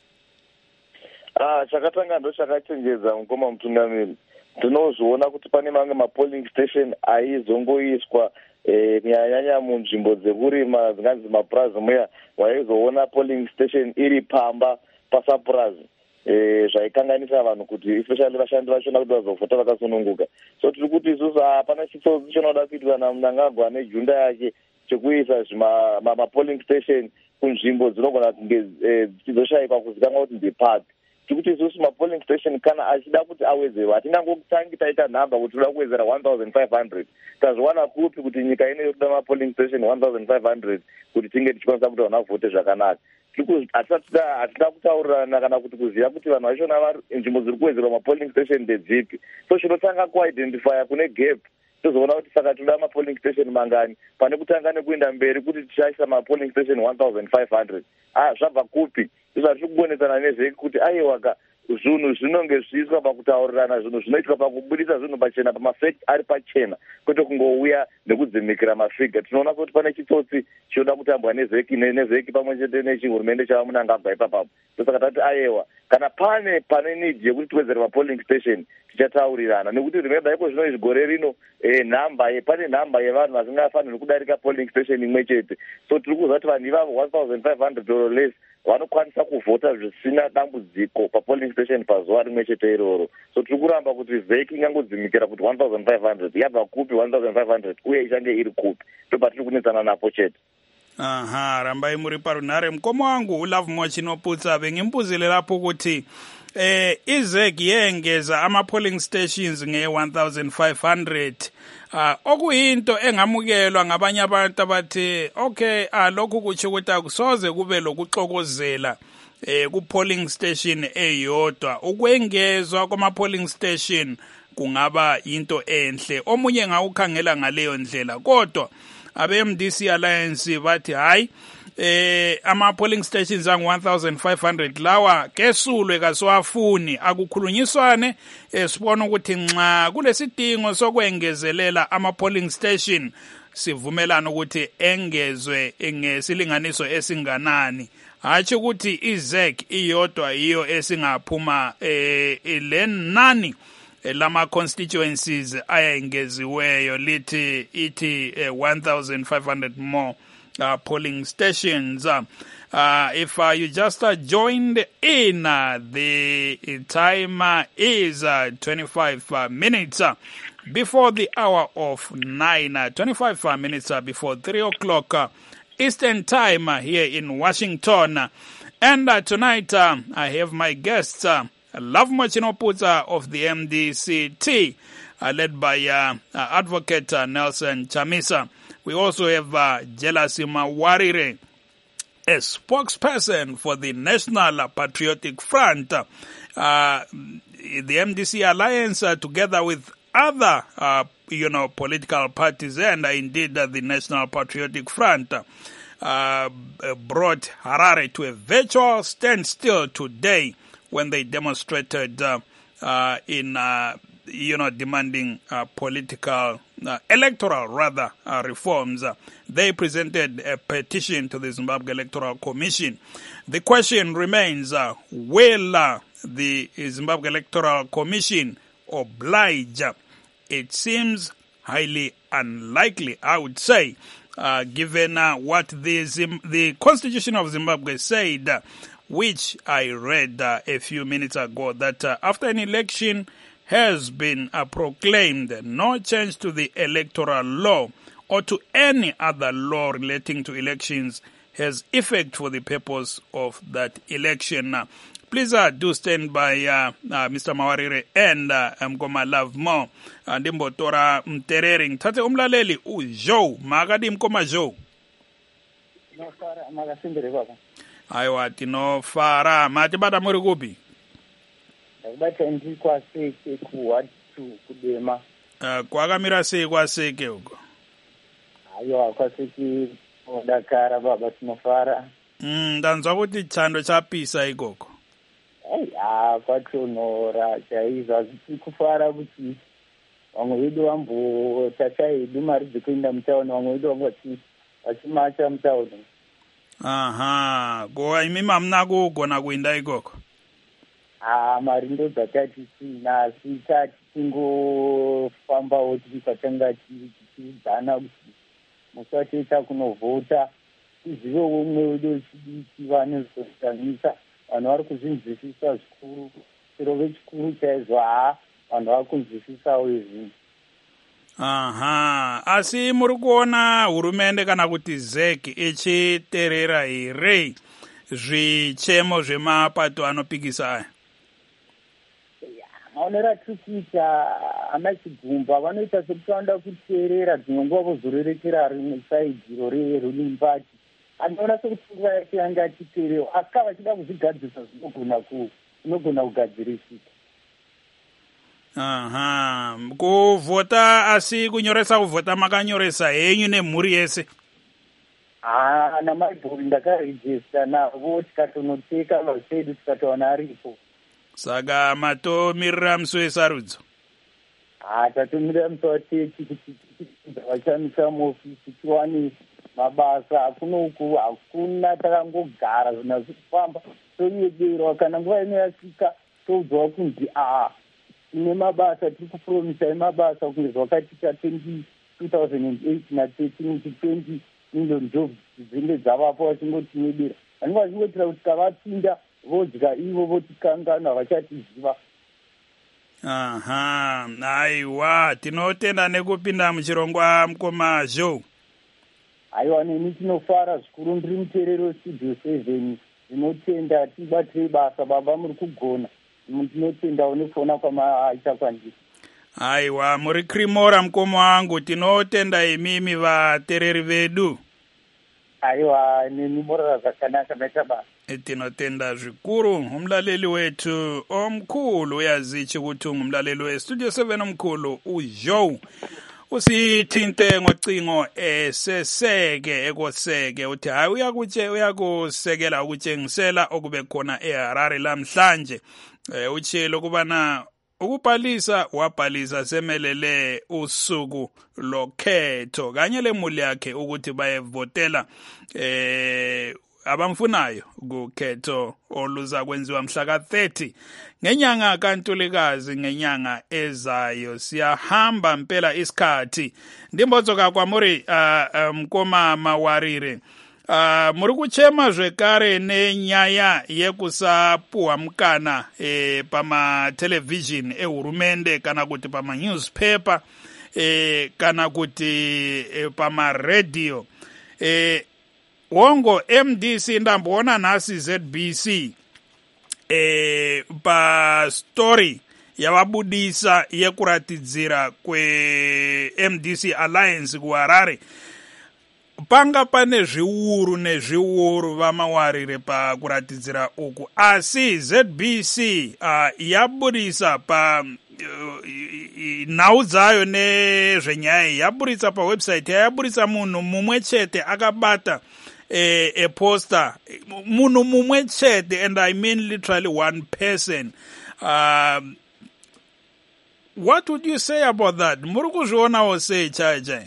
Ah, chakatanga ndo chakachenjedza Mukoma Mutungamiri. Tinozviona kuti pane mamwe mapolling station aizongoiswa eh, kunyanya munzvimbo dzekurima dzinganzi mapurazi muya, waizoona polling station iri pamba pasapurazi eh, zvaikanganisa vanhu kuti especially vashandi vachona kuti vazovhota vakasununguka. So tiri kuti isusu hapana chitsotsi chinoda kuitwa naMnangagwa nejunda yake chekuisa mapolling station kunzvimbo dzinogona kunge dzichizoshayikwa kuzikanwa kuti ndepati. Tikuti isusu mapolling station kana achida kuti awedzerwa hatingangotangi taita nhamba kuti toda kuwedzera one thousand five hundred. Tazviwana kupi kuti nyika ine yotoda mapolling station one thousand five hundred kuti tinge tichikwanisa kuti vanhu vavhote zvakanaka. Hatina kutaurirana kana kuti kuziva kuti vanhu vachona vari nzvimbo dziri kuwedzerwa mapolling station ndedzipi. So chinotanga kuidentifya kune gap tozoona kuti saka toda mapolling station mangani pane kutanga nekuenda mberi kuti tichaisa mapolling station one thousand five hundred. Ah, zvabva kupi? Izvi kugonetsana nezveki kuti aiwaka zvinhu zvinonge zviiswa pakutaurirana, zvinhu zvinoitwa pakubudisa zvinhu pachena, pamafekti ari pachena, kwete kungouya nekudzimikira mafiga. Tinoona kuti pane chitsotsi chinoda kutambwa nezeki nezeki pamwe chete nechihurumende chavaMnangagwa ipapapo. Saka tati ayewa kana pane pane need yekuti tiwedzere mapolling station tichataurirana, nekuti remember iko zvino izvigore rino eh, nhamba ye pane nhamba yevanhu vasingafaniri kudarika polling station imwe chete. So tiri kuziva kuti vanhu ivavo one thousand five hundred or less vanokwanisa kuvhota zvisina dambudziko papolling station pazuva rimwe chete iroro. So tiri kuramba kuti vheki ingangodzimikira kuti one thousand five hundred yabva kupi one thousand five hundred uye ichange iri kupi, ndopa tiri kunetsana napo chete. Aha, rambai muri parunhare. Mukoma wangu uLove More Chinoputsa bengimbuzile lapho ukuthi eh izeki yengeza ama polling stations nge one thousand five hundred. Uh, okuyinto engamukelwa ngabanye abantu abathi okay uh, lokhu kuthi ukuthi akusoze kube lokuxokozela eh ku polling station eyodwa. Ukwengezwa kwama polling station kungaba into enhle, omunye ngawukhangela ngaleyo ndlela, kodwa abe-M D C Alliance bathi hayi eh ama polling stations ang one thousand five hundred lawa kesulwe kaswafuni akukhulunyiswane esibona ukuthi nxa kulesidingo sokwengezelela ama polling station sivumelana ukuthi engezwe ngesilinganiso esinganani, hathi ukuthi izek iyodwa iyo esingaphuma eh lenani lama constituencies ayengeziweyo lithi ithi uh, one thousand five hundred more uh, polling stations. Uh, uh, if uh, you just uh, joined in, uh, the time uh, is uh, twenty-five uh, minutes uh, before the hour of nine, uh, twenty-five uh, minutes uh, before three o'clock uh, Eastern time uh, here in Washington. And uh, tonight uh, I have my guests, uh, Love More Chinoputsa of the M D C T, uh, led by uh, uh, Advocate uh, Nelson Chamisa. We also have uh, Jelasima Warire, a spokesperson for the National Patriotic Front. Uh, the M D C Alliance, uh, together with other, uh, you know, political parties, and uh, indeed uh, the National Patriotic Front, uh, brought Harare to a virtual standstill today when they demonstrated uh, uh, in uh, you know, demanding uh, political, uh, electoral rather, uh, reforms. Uh, they presented a petition to the Zimbabwe Electoral Commission. The question remains, uh, will uh, the Zimbabwe Electoral Commission oblige? It seems highly unlikely, I would say, uh, given uh, what the, Zim- the Constitution of Zimbabwe said, uh, which I read uh, a few minutes ago, that uh, after an election has been uh, proclaimed, no change to the electoral law or to any other law relating to elections has effect for the purpose of that election. Uh, please uh, do stand by uh, uh, Mister Mawarire and uh, Mkoma Love More. Ndimbotora mterering. Tate umlaleli u Joe. Magadi Mkoma Joe. Aiwa tinofara. Matibada muri kupi? Ndakubata ndi kwaseke kuwatu kudema. Uh, kwakamira sei kwaseke uko? Aiwa kwaseke odakara baba tinofara. Mm, ndanzwa kuti chando chapisa ikoko. Hey, ah, kwatonora chaizvo azvisi kufara kuti vamwe vedu vambotata hedu mari dzekuenda mutauni, vamwe vedu vange vachimacha mutauni. Aha, ko imi mamuna kugona kuenda ikoko? Ah, mari ndo dzatati sina, asi tati tingofambawo tiri patanga tiri tichiudzana kuti musi watoita kunovhota tizive umwe wedu wechidiki vanozoshamisa vanhu vari kuzvinzwisisa zvikuru, chero vechikuru chaizvo haa vanhu vari kunzwisisawo izvi. Aha, asi muri kuona hurumende kana kuti Z E C ichiteerera here zvichemo zvemapato anopikisa aya? Maonera tiri kuita ana Chigumba vanoita sekuti vanoda kuteerera, dzimwe nguva vozorerekera rimwe saidhi iro reruling party. Anoona sekuti nguva yake yanga achiteerewa, asi kana vachida kuzvigadzirisa zvinogona kugadzirisika. Aha, kuvhota asi kunyoresa kuvhota makanyoresa henyu nemhuri yese? Ah, namaibhori ndakarejesta navo tikatonoteka vasedu tikataona aripo. Saka matomirira musi wesarudzo? Ah, tatomirira musi wateki kuti vachamisa muofisi tiwane mabasa. Hakuna uku, hakuna, takangogara zvona zvikufamba toyederwa. Kana nguva ino yasvika toudzwa kunzi ah ine mabasa, tiri kupromisai mabasa kunge zvakatika two thousand eight na thirteen kuti twenty million jobs dzinge dzavapo, vachingotinedera. Vanenge vachingotira kuti kavapinda vodya ivo votikangana vachatiziva. Aha, aiwa, tinotenda nekupinda muchirongwa Mkoma Joe. Aiwa, neni tinofara zvikuru, ndiri muteereri westudio seven. Ndinotenda tibatirei basa, baba muri kugona. Ndinotendawo nekuona kwamaita kwandiri. Aiwa, muri krimora Mkoma wangu, tinotenda imimi vateereri vedu. Aiwa, neni morara zvakanaka maita basa. Tinotenda zvikuru. Umlaleli wetu omkhulu uyazichi ukuthi ungumlaleli westudio seven omkhulu uJoe. Usithinte ngocingo eseseke ekoseke uthi hayi uyakutshe uyakusekela ukutshengisela okube khona eHarare lamhlanje. Eh utshelo kubana ukubhalisa wabhalisa semelele usuku lokhetho kanye lemuli yakhe ukuthi bayevotela eh abamfunayo kukhetho oluza kwenziwa mhla ka thirty ngenyanga kaNtulikazi ngenyanga ezayo. Siyahamba impela isikhathi. Ndimbotsoka kwa muri uh, Mkoma Mawarire. Uh, muri kuchema zvekare nenyaya yekusapuwa mukana eh, pama television ehurumende kana kuti pama newspaper eh, kana kuti eh, pama radio eh, wongo M D C ndamboona nhasi Z B C eh, pa story yavabudisa yekuratidzira kwe M D C Alliance kuHarare panga pane zviuru nezviuru vamawarire pakuratidzira uku, asi Z B C uh, yabudisa pa uh, nhau dzayo nezvenyaya yabudisa pa website yabudisa munhu mumwe chete akabata a, a poster munhu mumwe chete, and I mean literally one person. uh, what would you say about that? Murukuzhuonawo say chai chai.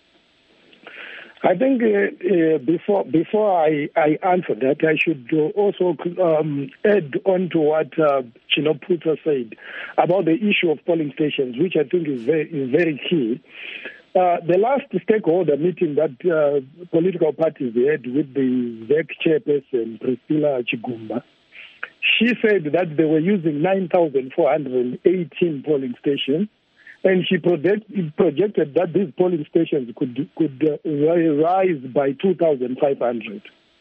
I think uh, uh, before before I, I answer that, I should uh, also um, add on to what uh, Chinoputsa said about the issue of polling stations, which I think is very, is very key. Uh, the last stakeholder meeting that uh, political parties had with the Z E C chairperson, Priscilla Chigumba, she said that they were using nine thousand four hundred eighteen polling stations. And she project, projected that these polling stations could could uh, rise by two thousand five hundred.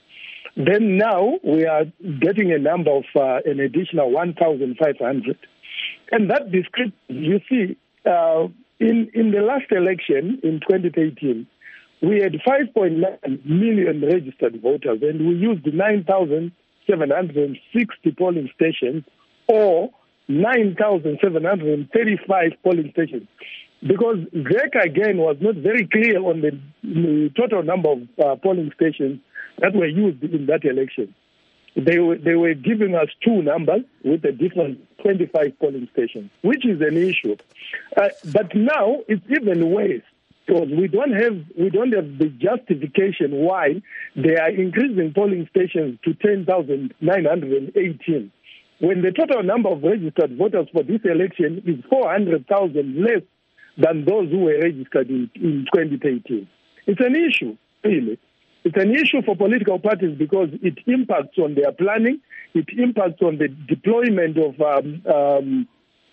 Then now we are getting a number of uh, an additional one thousand five hundred. And that description, you see, uh, in, in the last election in twenty eighteen, we had five point nine million registered voters, and we used nine thousand seven hundred sixty polling stations, or nine thousand seven hundred thirty-five polling stations, because Z E C again was not very clear on the, the total number of uh, polling stations that were used in that election. They were, they were giving us two numbers with a different twenty-five polling stations, which is an issue. Uh, but now it's even worse, because we don't have we don't have the justification why they are increasing polling stations to ten thousand nine hundred eighteen. When the total number of registered voters for this election is four hundred thousand less than those who were registered in, in twenty eighteen. It's an issue, really. It's an issue for political parties because it impacts on their planning, it impacts on the deployment of um, um,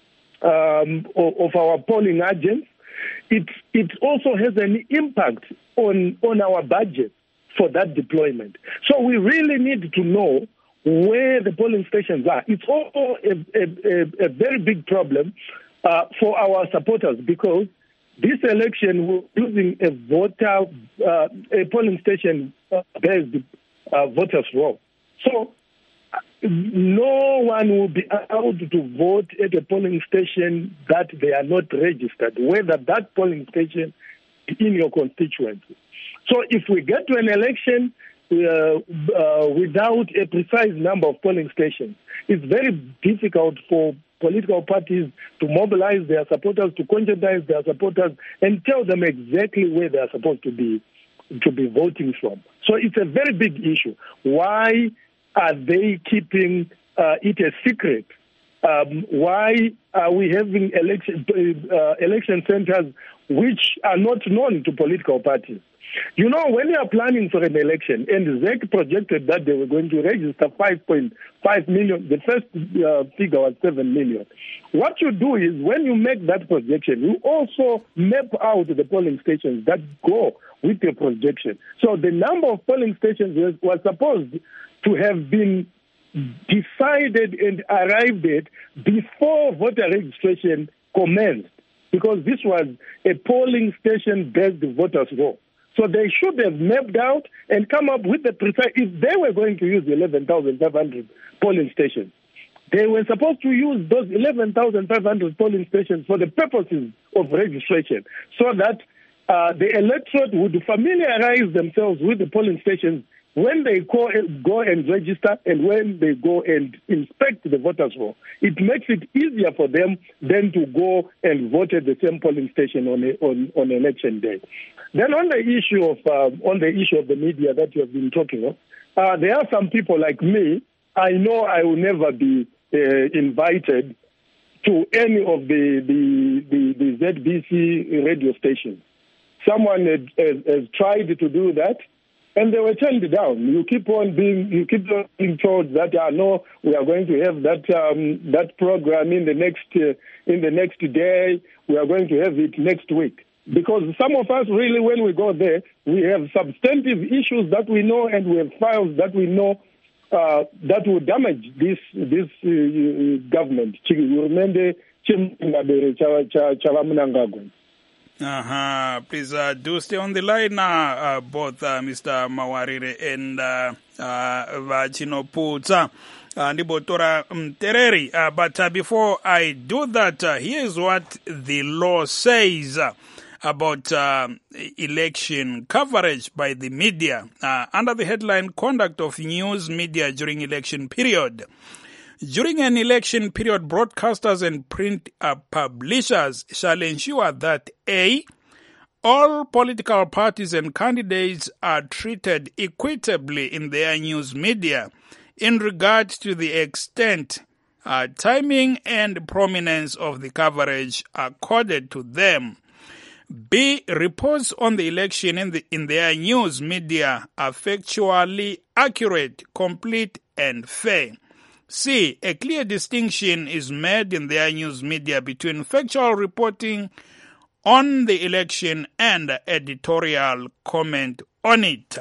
um, of our polling agents. It it also has an impact on, on our budget for that deployment. So we really need to know where the polling stations are. It's also a, a, a, a very big problem uh, for our supporters, because this election we're using a voter, uh, a polling station uh, based uh, voters roll. So uh, no one will be allowed to vote at a polling station that they are not registered, whether that polling station is in your constituency. So if we get to an election Uh, uh, without a precise number of polling stations, it's very difficult for political parties to mobilize their supporters, to conscientize their supporters, and tell them exactly where they are supposed to be to be voting from. So it's a very big issue. Why are they keeping uh, it a secret? Um, why are we having election uh, election centers which are not known to political parties? You know, when you are planning for an election, and Z E C projected that they were going to register five point five million, the first uh, figure was seven million. What you do is, when you make that projection, you also map out the polling stations that go with your projection. So the number of polling stations was, was supposed to have been decided and arrived at before voter registration commenced, because this was a polling station-based voters roll. So they should have mapped out and come up with the precise, if they were going to use eleven thousand five hundred polling stations, they were supposed to use those eleven thousand five hundred polling stations for the purposes of registration, so that uh, the electorate would familiarize themselves with the polling stations when they go, go and register and when they go and inspect the voters roll. It makes it easier for them than to go and vote at the same polling station on a, on, on election day. Then on the issue of uh, on the issue of the media that you have been talking of, uh, there are some people like me. I know I will never be uh, invited to any of the the, the, the Z B C radio stations. Someone has, has, has tried to do that, and they were turned down. You keep on being you keep on being told that uh, no, we are going to have that um, that program in the next uh, in the next day. We are going to have it next week. Because some of us really, when we go there, we have substantive issues that we know, and we have files that we know uh, that will damage this this uh, government. Uh-huh. Please uh, do stay on the line now, uh, both uh, Mister Mawarire and uh, uh, Chinoputsa. Uh, Ndibotora Mtereri. Uh, but uh, before I do that, uh, here's what the law says uh, about uh, election coverage by the media. Uh, under the headline, Conduct of News Media During Election Period, During an election period, broadcasters and print uh, publishers shall ensure that A, all political parties and candidates are treated equitably in their news media in regard to the extent, uh, timing, and prominence of the coverage accorded to them. B, reports on the election in, the, in their news media are factually accurate, complete, and fair. C, a clear distinction is made in their news media between factual reporting on the election and editorial comment on it.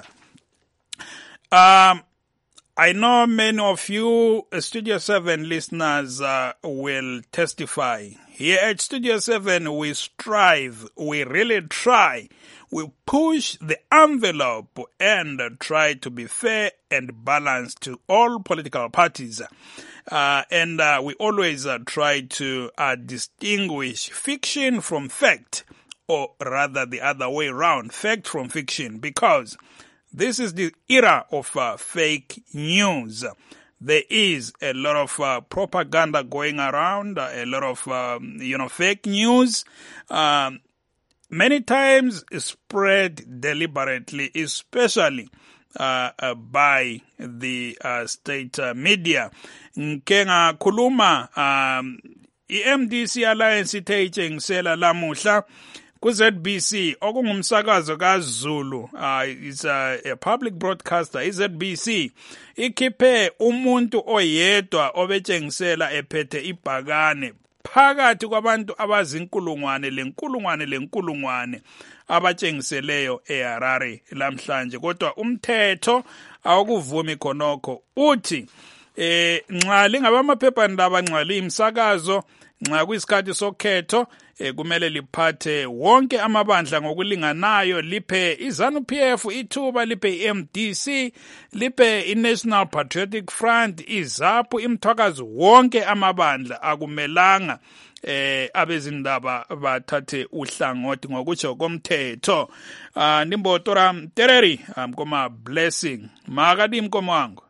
Um, I know many of you Studio seven listeners uh, will testify. Here at Studio seven, we strive, we really try, we push the envelope and try to be fair and balanced to all political parties. Uh, and uh, we always uh, try to uh, distinguish fiction from fact, or rather the other way around, fact from fiction, because this is the era of uh, fake news. There is a lot of uh, propaganda going around, uh, a lot of, um, you know, fake news, um, many times spread deliberately, especially uh, uh, by the uh, state uh, media. Nkenga kuluma um, I-M D C Alliance ithe itshengisela lamuhla ku-Z B C okungumsakazo kaZulu, uh, it's a, a public broadcaster. I-Z B C ikhiphe umuntu oyedwa obetshengisela ephethe ibhakane phakathi kwabantu abazinkulungwane lenkulungwane lenkulungwane abatshengiseleyo eHarare lamhlanje. Kodwa umthetho awukuvumi khonokho, uthi eh nxa lingabamaphephandaba, nxa liyimsakazo, nxa kuyisikhathi sokhetho, eh kumele liphathe wonke amabandla ngokulinganayo, liphe iZANU P F ithuba, liphe I-M D C, liphe i-National Patriotic Front, iZAPU, imthwakazi, wonke amabandla. Akumelanga eh abezindaba bathathe uhlangothi ngokutsho komthetho. uh, Ndimbotora Tereri mkoma Blessing makadi mkomo wangu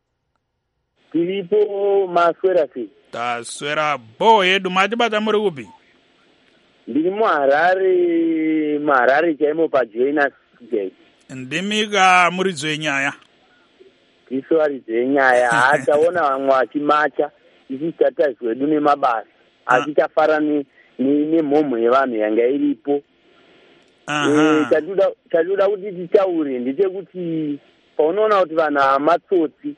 Tilipo maswera si taswera bo yedu mati bata muri kupi? Ndiri muHarare, muHarare chaimo pa Joinas Gate. Ndimika muri dzenyaya Iso ari dzenyaya hataona vamwe vachimacha, isi tatazwe dune mabasa achitafara ni ni mhomo yevanhu yanga iripo. Eh taduda taduda kuti titaure ndechekuti paunoona kuti vanhu amatsotsi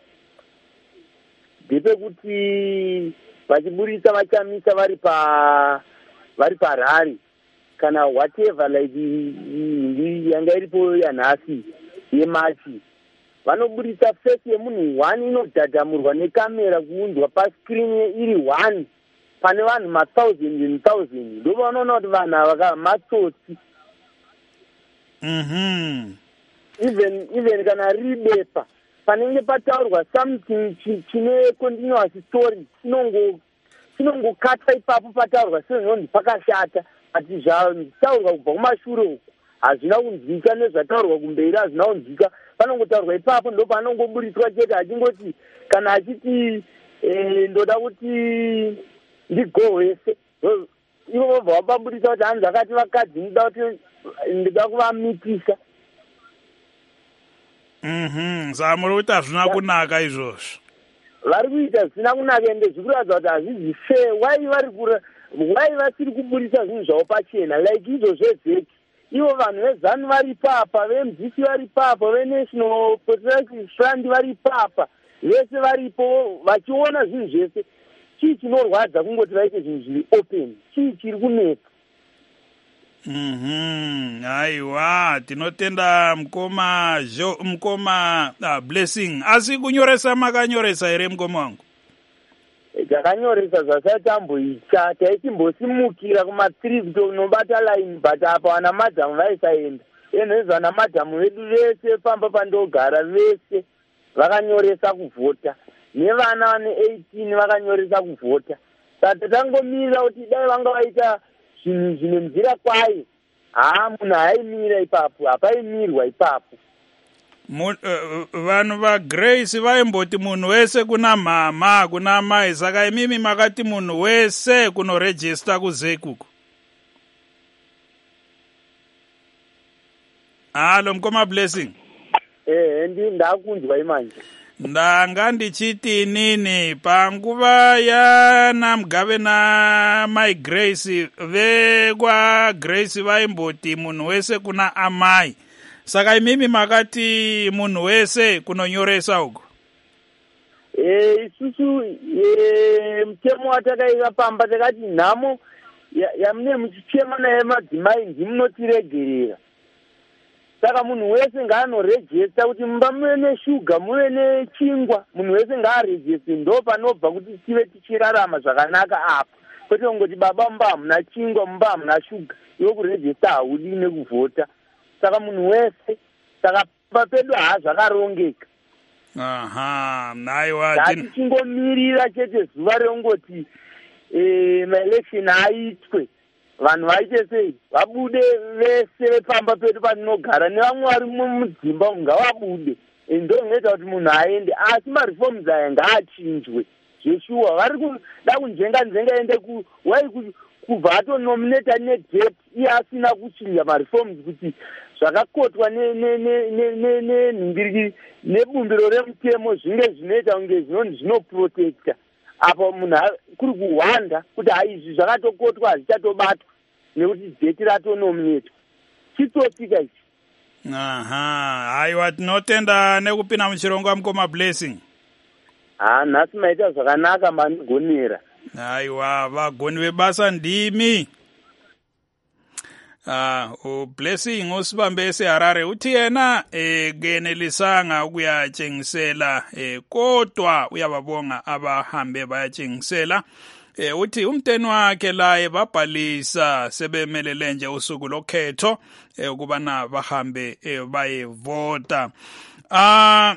ndepekuti vachiburisa vachamisa vari pa vari parari kana whatever like yanga iripo yanhasi yemachi, vanoburisa face yemunhu one inodhadhamurwa nekamera kuunzwa pascreen iri one pane vanhu mathousand and thousand. Ndo vanoona kuti vanhu ava matsotsi. Mhm. Even even kana ribepa panenge pataurwa something chine continuous story chinongo chinongokata ipapo pataurwa sezvondi pakashata, ati zvataurwa kubva kumashure uko hazvina kunzwika, nezvataurwa kumberi hazvina kunzwika, panongotaurwa ipapo ndo panongoburiswa chete achingoti kana achiti eh, ndoda kuti ndigohwese, ivo vobva vapaburisa kuti hanzi akati vakadzi ndida kuti ndida kuvamitisa. Mhm. Zamuri kuti hazvina kunaka izvozvo. Vari kuita zvisina kunaka ende zvikuratidza kuti hazvizi fair. Why vari kura why vasiri kuburisa zvinhu zvavo pachena like izvo zvezeki? Ivo vanhu veZANU vari papa, veM D C vari papa, veNational Patriotic Front vari papa, vese varipo vachiona zvinhu zvese. Chii chinorwadza kungoti vaite zvinhu zviri open? Chii chiri kunetsa? Mhm. Aiwa, tinotenda mkoma jo mkoma ah, Blessing. Asi kunyoresa makanyoresa ere mkoma wangu? Takanyoresa zvasati amboita, taichimbosimukira kuma-three kutonobata line, but apa vana madhamu vaisaenda. Enhezvo vana madhamu vedu vese pamba pandogara vese vakanyoresa kuvhota, nevana vane eighteen vakanyoresa kuvhota. Saka tangomirira kuti dai vanga vaita zvinhu zvinenzira kwayo, haa munhu haaimira ipapo, hapaimirwa ipapo. vanhu va Grace va imboti munhu wese kuna mama kuna mai saka imimi makati munhu wese kuno register kuzekuku. Halo Mkoma Blessing. Eh ndi ndakunzwa imanje. Ndanga ndichiti nini panguva ya namgave na my Grace vekwa Grace vaimboti munhu wese kuna amai. Saka imimi makati munhu wese kunonyoresa uko. Eh isusu eh mtemo watakaika pamba takati nhamo yamune muchichema naye madzimai ndimunotiregerera. Saka munhu wese ngaanoregister kuti mumba muve neshuga muve nechingwa munhu wese ngaaregister ndo panobva kuti tive tichirarama zvakanaka apa. Kwete kungoti baba mumba hamuna chingwa mumba hamuna shuga iwe kuregister haudi nekuvhota. Saka munhu wese saka papedu haazvakarongeka. Aha, naiwa tichingomirira chete zuva rongoti eh maelection aitwe vanhu vaite sei vabude vese vepamba pedu patinogara nevamwe vari mudzimba ngavabude ndo inoita kuti munhu aende asi mareforms aya ngaachinjwe zveshuwa vari kuda kunjenga nzenga ende ku wai kubva atonominata nedate iye asina kuchinja mareforms kuti zvakakotwa nenhimbiriki nebumbiro remutemo zvinge zvinoita kunge zvinoprotecta apo munhu kuri kuhwanda kuti haizvi zvakatokotwa hazvichatobatwa nekuti date ratonominatwa chitosika ichi. Aha, haiwa tinotenda nekupinda muchirongwa Mkoma Blessing. Ah, nhasi maita zvakanaka manigonera. Haiwa vagoni vebasa ndimi. Ah, uh, Blessing usibambese Harare uthi yena eh genelisanga ukuyatshengisela eh kodwa uyababonga abahambe bayatshengisela eh uthi umteni wakhe la ebabhalisa sebemelele nje usuku lokhetho eh ukubana bahambe eh bayevota. Ah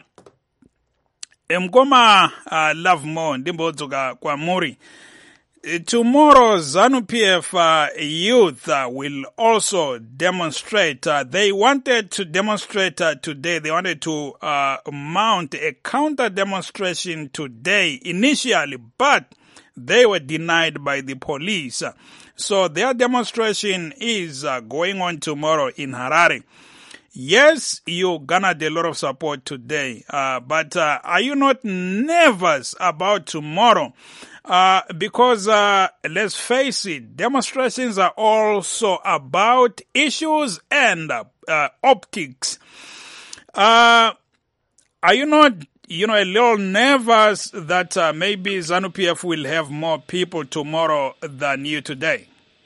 Mkoma uh, Love More ndimbodzoka kwa Muri. Tomorrow, ZANU-P F uh, youth uh, will also demonstrate. Uh, they wanted to demonstrate uh, today. They wanted to uh, mount a counter-demonstration today initially, but they were denied by the police. So their demonstration is uh, going on tomorrow in Harare. Yes, you garnered a lot of support today, uh, but uh, are you not nervous about tomorrow? Uh, because, uh, let's face it, demonstrations are also about issues and uh, optics. Uh, are you not, you know, a little nervous that uh, maybe ZANU-P F will have more people tomorrow than you today?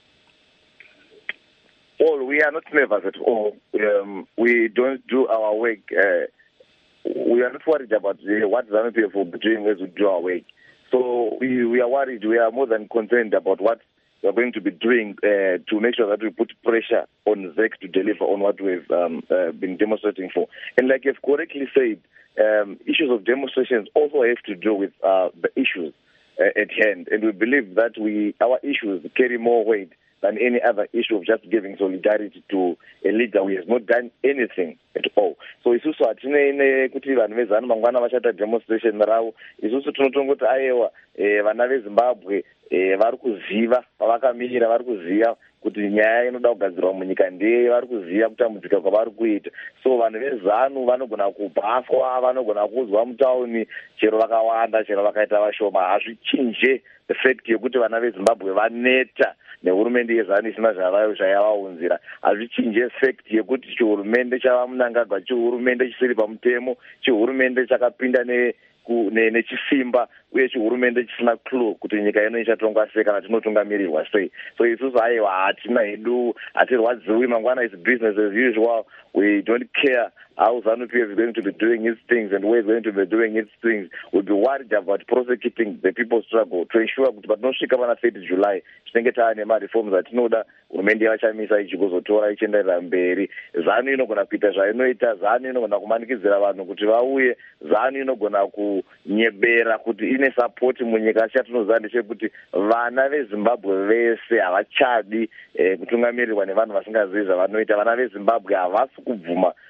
Well, we are not nervous at all. Um, we don't do our work. Uh, we are not worried about uh, what ZANU-P F will be doing as we do our work. So we, we are worried, we are more than concerned about what we are going to be doing uh, to make sure that we put pressure on Z E C to deliver on what we've um, uh, been demonstrating for. And like you've correctly said, um, issues of demonstrations also have to do with uh, the issues uh, at hand. And we believe that we our issues carry more weight than any other issue of just giving solidarity to a leader who has not done anything at all. So isusu hatine kuti vanhu vezanu mangwana vachata demonstration ravo isusu tinotongoti aiwa vana veZimbabwe vari kuziva pavakamirira vari kuziva kuti nyaya inoda kugadzirwa munyika ndeye vari kuziva kutambudzika kwavari kuita. So vanhu vezanu vanogona kubhafwa vanogona kuzwa mutauni chero vakawanda chero vakaita vashoma hazvichinje the fact yekuti vana veZimbabwe vaneta nehurumende yezanu isina zvavayo zvayavaunzira. Hazvichinje fact yekuti chihurumende chavamunangagwa chihurumende chisiri pamutemo chihurumende chakapinda ne nechisimba uye chihurumende chisina clue kuti nyika ino ichatongwa sei kana tinotungamirirwa sei. So isusu aiwa hatina hedu hatirwadziwi mangwana is business as usual. We don't care how ZANU-P F is going to be doing its things and where it's going to be doing its things. We'll be worried about prosecuting the people's struggle to ensure kuti patinosvika pana third July tinenge taane mareforms atinoda hurumende yavachamisa ichigozotora ichienderera mberi. ZANU inogona kuita zvainoita, ZANU inogona kumanikidzira vanhu kuti vauye, ZANU inogona kunyebera kuti ine support munyika chatinoziva ndechekuti vana veZimbabwe vese havachadi eh, kutungamirirwa nevanhu vasingazivi zvavanoita. Vana veZimbabwe havasi kubvuma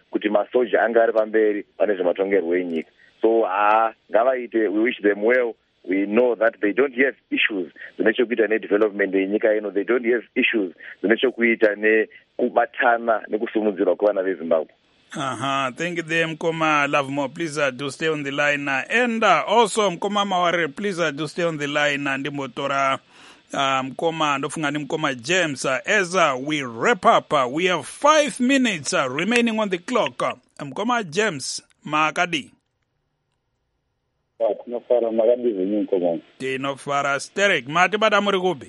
kuti masoja anga ari pamberi pane zvematongerwo enyika. So ah ngavaite, we wish them well. We know that they don't have issues zvinechekuita nedevelopment yenyika ino. They don't have issues zvinechekuita nekubatana nekusumudzirwa kwevana veZimbabwe. Uh-huh. Thank you there, Mkoma Lovemore. Please uh, do stay on the line. Uh, and uh, also, Mkoma Mawarire, please uh, do stay on the line. And Motora uh, Mkoma, Ndofungani Mkoma James. Uh, as uh, we wrap up, uh, we have five minutes uh, remaining on the clock. Uh, Mkoma James, Makadi. Tinofara Makadi venye Mkoma. Tinofara Sterek. Mati bada muri kubi?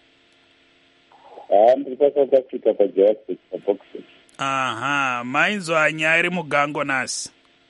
Ah, ndipasa South Africa pa Johannesburg pa boxing. Aha, mainzwa nyari mugango nasi.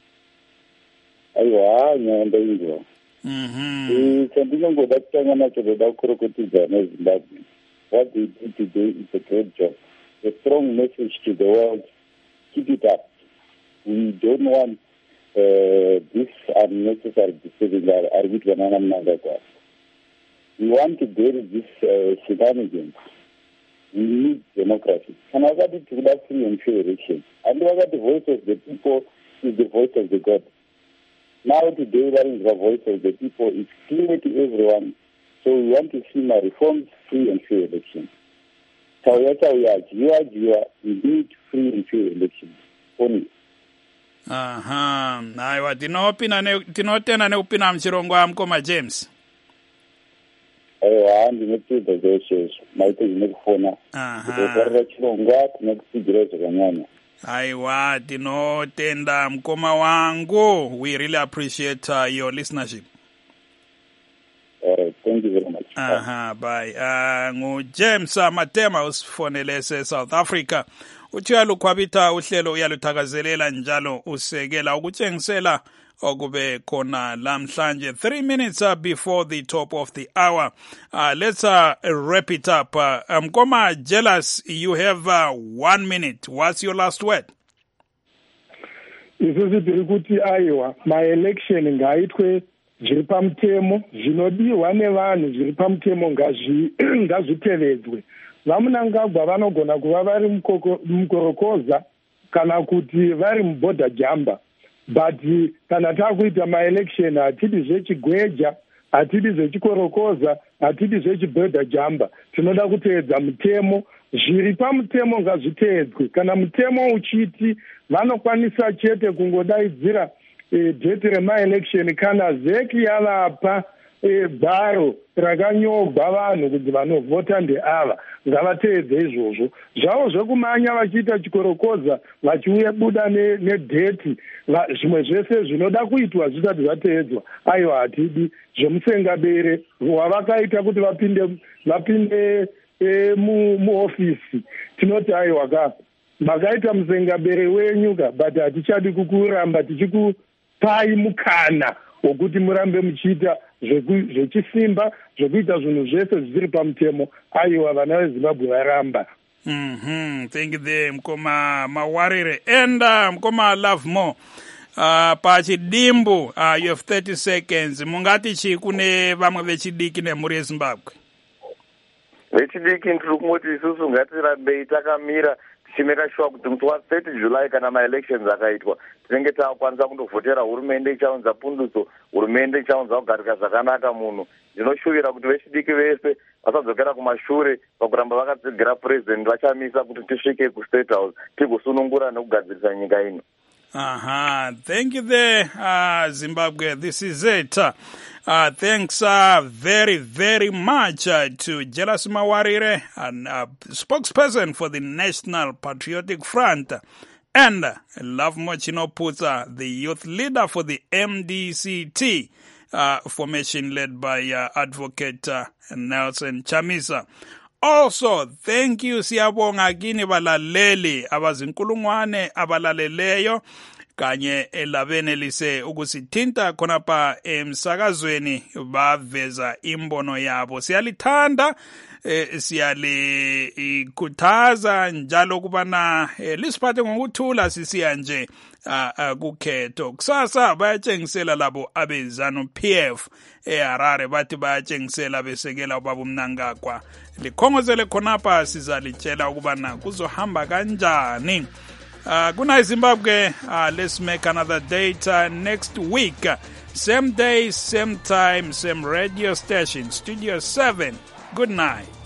Aiwa, nyanda inzwa. Mhm. Eh, chandinongoda kutanga nacho ndoda kukurukutidza neZimbabwe. What they did today is a great job. A strong message to the world. Keep it up. We don't want uh, this unnecessary disturbing our with one another. We want to bury this uh, shenanigans. We need democracy. And I got it to that free and fair election. And I got the voice of the people is the voice of the God. Now today that is the voice of the people. It's clear to everyone. So we want to see my reforms, free and fair elections. So that's how we are. You are, you are. We need free and fair elections. Only. Aha. Aiwa, tinopina ne tinotena ne upina mchirongo Mkoma James. Aiwa, ndinotida zveshe maite zvinokufona. Aha. Kutorera chirongwa tinokutsigira zvakanyanya. Aiwa, tinotenda Mkoma wangu. We really appreciate uh, your listenership. All right, thank you very much. Aha, bye. Uh, ngu James uh, Matema usifonele South Africa. Uthi uyalukhwabitha uhlelo uyaluthakazelela njalo usekela ukutshengisela okube khona lamhlanje. Three minutes uh, before the top of the hour. Uh, let's uh, wrap it up. Uh, Mkoma Jealous, you have uh, one minute. What's your last word? Isusu tiri kuti aiwa ma-election ngaitwe zviri pamutemo, zvinodiwa nevanhu zviri pamutemo ngazvitevedzwe. Vamunangagwa vanogona kuva vari mukorokoza kana kuti vari muborder jumper. But kana takuita ma-election hatidi zvechigweja, hatidi zvechikorokoza, hatidi zvechiborder jumper. Tinoda kuteedza mutemo, zviri pamutemo ngazviteedzwe. Kana mutemo uchiti vanokwanisa chete kungodaidzira e, date rema-election kana zeki yavapa e, bharo rakanyogwa vanhu kuti vanovhota ndeava, ngavateedze izvozvo. Zvavo zvekumanya vachiita chikorokoza vachiuya buda nedheti ne zvimwe zvese zvinoda kuitwa zvisati zvateedzwa, aiwa hatidi. Zvemusengabere wavakaita kuti vapinde vapinde e, muofisi, tinoti aiwa ka makaita musengabere wenyu ka, but hatichadi kukuramba tichikupai mukana wokuti murambe muchiita zvechisimba zvekuita zvinhu zvese zvisiri pamutemo. Aiwa vana veZimbabwe varamba. Mhm. Thank you there Mkoma Mawarire. And uh, Mkoma Lovemore. Uh, pachidimbu uh, you have thirty seconds. Mungati chi kune vamwe vechidiki nemhuri yeZimbabwe? Vechidiki ndiri kungoti isusu ngatirambei takamira tichimeka sure kuti musi wa-thirty July kana ma-elections akaitwa tinenge takwanisa kundovhotera hurumende ichaunza pundutso, hurumende ichaunza kugarika zvakanaka munhu. Ndinoshuvira kuti vechidiki vese vasadzokera kumashure pakuramba vakatsigira president vachamisa kuti tisvike kuState House tigosunungura nekugadzirisa nyika ino. Aha, thank you there, uh, Zimbabwe. This is it. Uh, thanks uh, very, very much uh, to Jealous Mawarire, and uh, spokesperson for the National Patriotic Front, and uh, Lovemore Chinoputsa, the youth leader for the M D C T uh, formation led by uh, Advocate uh, Nelson Chamisa. Also, thank you siyabonga kini balaleli abazinkulungwane abalaleleyo kanye elabenelise ukusithinta khonapha emsakazweni baveza imbono yabo. Siyalithanda eh, siyalikhuthaza njalo kubana eh, lisiphathe ngokuthula sisiya nje uh, uh, kukhetho. Kusasa bayatshengisela labo abezanu P F eHarare bathi bayatshengisela besekela ubaba Mnangagwa. Likhongozele khonapha sizalitshela ukubana kuzohamba kanjani. Uh, good night, Zimbabwe. Uh, let's make another date uh, next week. Uh, same day, same time, same radio station. Studio seven. Good night.